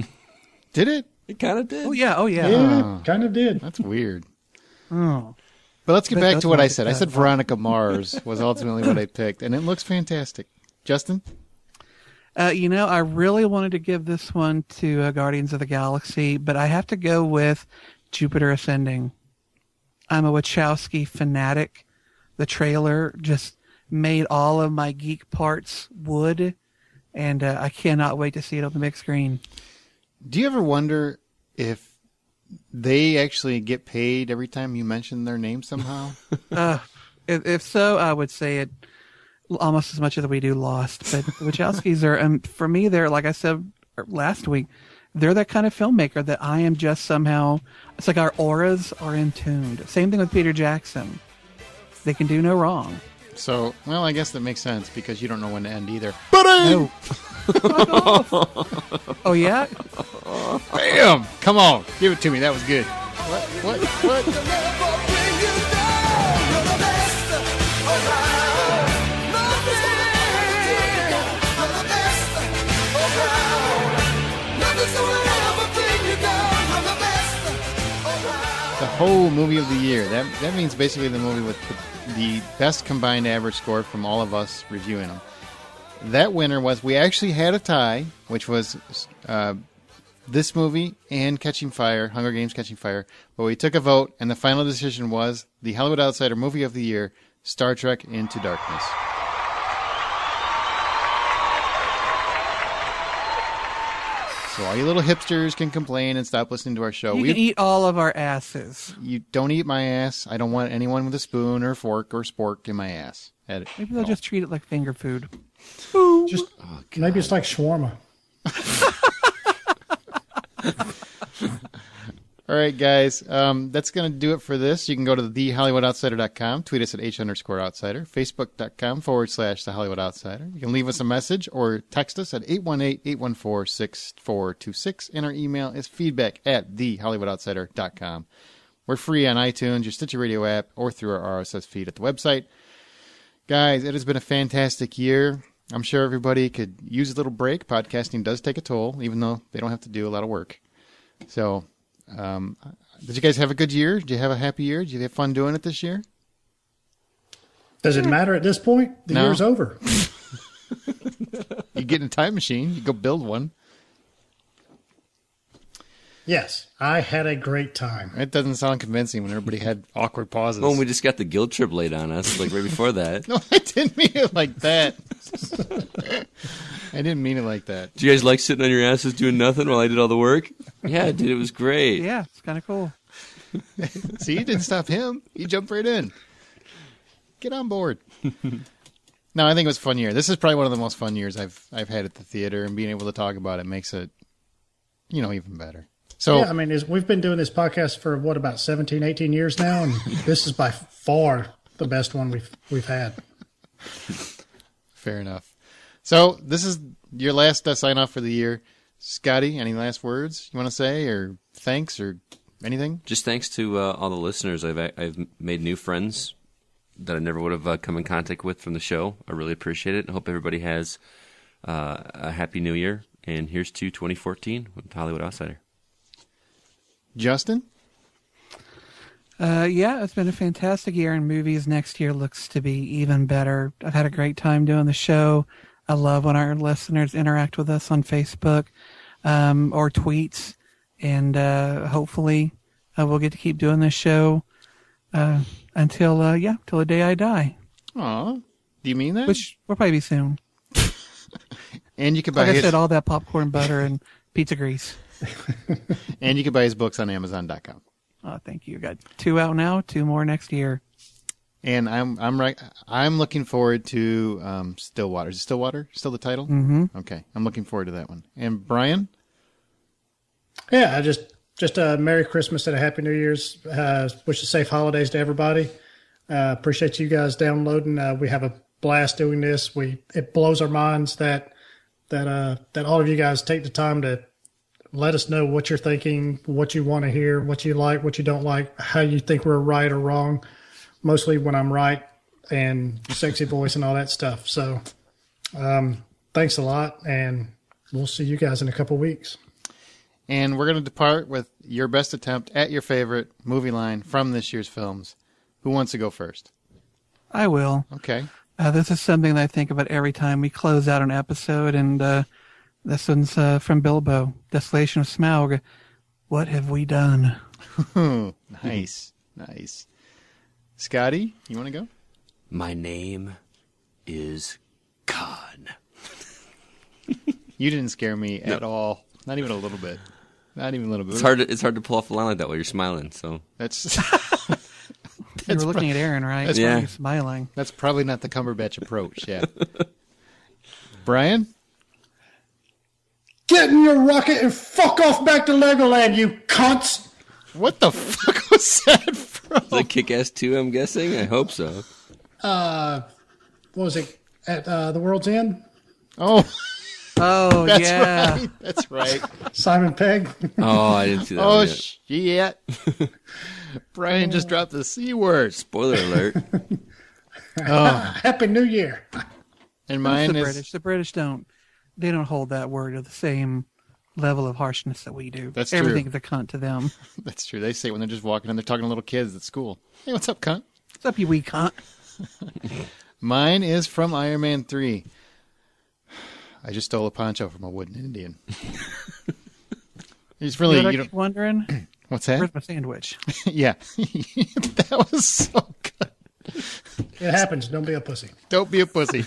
Did it? It kind of did. Oh, yeah, oh, yeah. Yeah, kind of did. That's weird. Oh. But let's get But back that's to what not I the said. I best said one. Veronica Mars was ultimately what I picked, and it looks fantastic. Justin? Uh, you know, I really wanted to give this one to uh, Guardians of the Galaxy, but I have to go with Jupiter Ascending. I'm a Wachowski fanatic. The trailer just made all of my geek parts wood, and uh, I cannot wait to see it on the big screen. Do you ever wonder if they actually get paid every time you mention their name somehow? uh, if, if so, I would say it almost as much as we do Lost. But Wachowskis are, um, for me, they're, like I said last week, they're that kind of filmmaker that I am just somehow, it's like our auras are in tuned. Same thing with Peter Jackson. They can do no wrong. So, well, I guess that makes sense because you don't know when to end either. No. Oh, yeah? Bam! Come on. Give it to me. That was good. What? What? What? The whole movie of the year. That that means basically the movie with the, the best combined average score from all of us reviewing them. That winner was, we actually had a tie, which was uh, this movie and Catching Fire, Hunger Games Catching Fire. But we took a vote, and the final decision was the Hollywood Outsider movie of the year, Star Trek Into Darkness. So all you little hipsters can complain and stop listening to our show. You we can eat all of our asses. You don't eat my ass. I don't want anyone with a spoon or fork or spork in my ass. At it. Maybe they'll just treat it like finger food. Just maybe it's like shawarma. All right, guys. Um, that's going to do it for this. You can go to the hollywood outsider dot com, tweet us at H underscore outsider, facebook.com forward slash the Hollywood Outsider. You can leave us a message or text us at eight one eight, eight one four, six four two six, and our email is feedback at the hollywood outsider dot com. We're free on iTunes, your Stitcher Radio app, or through our R S S feed at the website. Guys, it has been a fantastic year. I'm sure everybody could use a little break. Podcasting does take a toll, even though they don't have to do a lot of work. So... Um, did you guys have a good year? Did you have a happy year? Did you have fun doing it this year? Does it matter at this point? The No. year's over. You get in a time machine, you go build one. Yes, I had a great time. It doesn't sound convincing when everybody had awkward pauses. Well, we just got the guilt trip laid on us, like right before that. No, I didn't mean it like that. I didn't mean it like that. Do you guys like sitting on your asses doing nothing while I did all the work? Yeah, dude, it was great. Yeah, it's kind of cool. See, you didn't stop him. He jumped right in. Get on board. No, I think it was a fun year. This is probably one of the most fun years I've I've had at the theater, and being able to talk about it makes it, you know, even better. So yeah, I mean, is, we've been doing this podcast for what, about seventeen, eighteen years now, and this is by far the best one we've we've had. Fair enough. So this is your last uh, sign off for the year. Scotty, any last words you want to say, or thanks, or anything? Just thanks to uh, all the listeners. I've I've made new friends that I never would have uh, come in contact with from the show. I really appreciate it. I hope everybody has uh, a happy new year. And here's to twenty fourteen with Hollywood Outsider. Justin? Uh, yeah, it's been a fantastic year in movies. Next year looks to be even better. I've had a great time doing the show. I love when our listeners interact with us on Facebook um, or tweets. And uh, hopefully uh, we'll get to keep doing this show uh, until, uh, yeah, till the day I die. Aw, do you mean that? Which will probably be soon. And you can buy like his... I said, all that popcorn butter and pizza grease. And you can buy his books on amazon dot com. Oh, thank you. Got two out now, two more next year. And I'm I'm right. I'm looking forward to um, Stillwater. Is it Stillwater still the title? Mm-hmm. Okay, I'm looking forward to that one. And Brian? Yeah, I just just a Merry Christmas and a Happy New Year's. Uh, wish a safe holidays to everybody. Uh, appreciate you guys downloading. Uh, we have a blast doing this. We it blows our minds that that uh, that all of you guys take the time to let us know what you're thinking, what you want to hear, what you like, what you don't like, how you think we're right or wrong. Mostly when I'm right, and sexy voice and all that stuff. So um, thanks a lot, and we'll see you guys in a couple weeks. And we're going to depart with your best attempt at your favorite movie line from this year's films. Who wants to go first? I will. Okay. Uh, this is something that I think about every time we close out an episode, and uh, this one's uh, from Bilbo, Desolation of Smaug. What have we done? Nice. Nice. Scotty, you want to go? My name is Khan. You didn't scare me No. at all. Not even a little bit. Not even a little bit. It's hard to, it's hard to pull off a line like that while you're smiling, so. That's... You were looking at Aaron, right? That's That's why yeah. you're smiling. That's probably not the Cumberbatch approach, yeah. Brian? Get in your rocket and fuck off back to Legoland, you cunts! What the fuck was that from? Is that Kick-Ass two, I'm guessing? I hope so. uh, what was it? At uh, The World's End? Oh. Oh, That's yeah. right. That's right. Simon Pegg. Oh, I didn't see that Oh, one yet. shit. Brian just dropped the C word. Spoiler alert. Oh. Happy New Year. And That's mine the is British. The British don't. They don't hold that word at the same level of harshness that we do. That's true. Everything's a cunt to them. That's true. They say it when they're just walking and they're talking to little kids at school. Hey, what's up, cunt? What's up, you wee cunt? Mine is from Iron Man three. I just stole a poncho from a wooden Indian. He's really, you know what you I know, keep wondering? what's that? Where's my sandwich? Yeah. That was so good. It happens. Don't be a pussy. Don't be a pussy.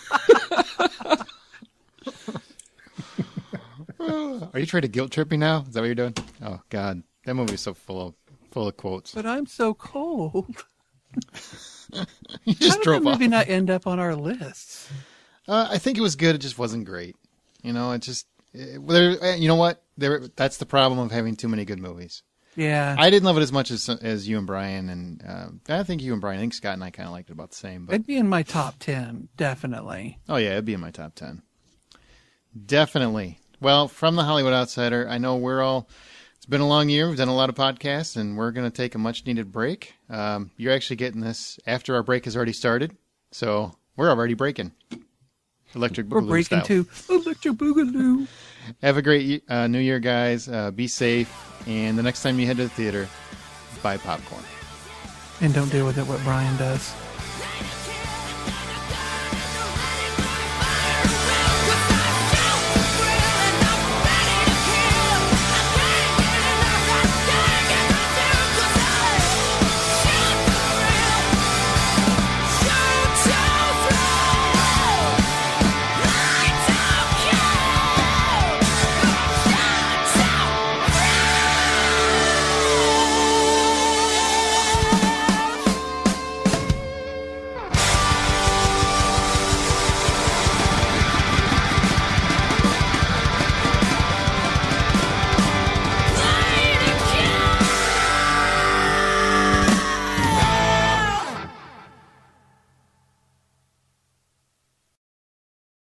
Are you trying to guilt trip me now? Is that what you're doing? Oh God, that movie is so full of full of quotes. But I'm so cold. You just How did drove that off. movie not end up on our lists? Uh, I think it was good. It just wasn't great. You know, it just. It, there, you know what? There. That's the problem of having too many good movies. Yeah, I didn't love it as much as as you and Brian, and uh, I think you and Brian. I think Scott and I kind of liked it about the same. But it'd be in my top ten, definitely. oh yeah, it'd be in my top ten. Definitely. Well, from the Hollywood Outsider, I know we're all. It's been a long year. We've done a lot of podcasts, and we're going to take a much-needed break. Um, you're actually getting this after our break has already started, so we're already breaking. Electric Boogaloo We're breaking style. to Electric Boogaloo. Have a great uh, New Year, guys. Uh, be safe, and the next time you head to the theater, buy popcorn. And don't deal with it what Brian does.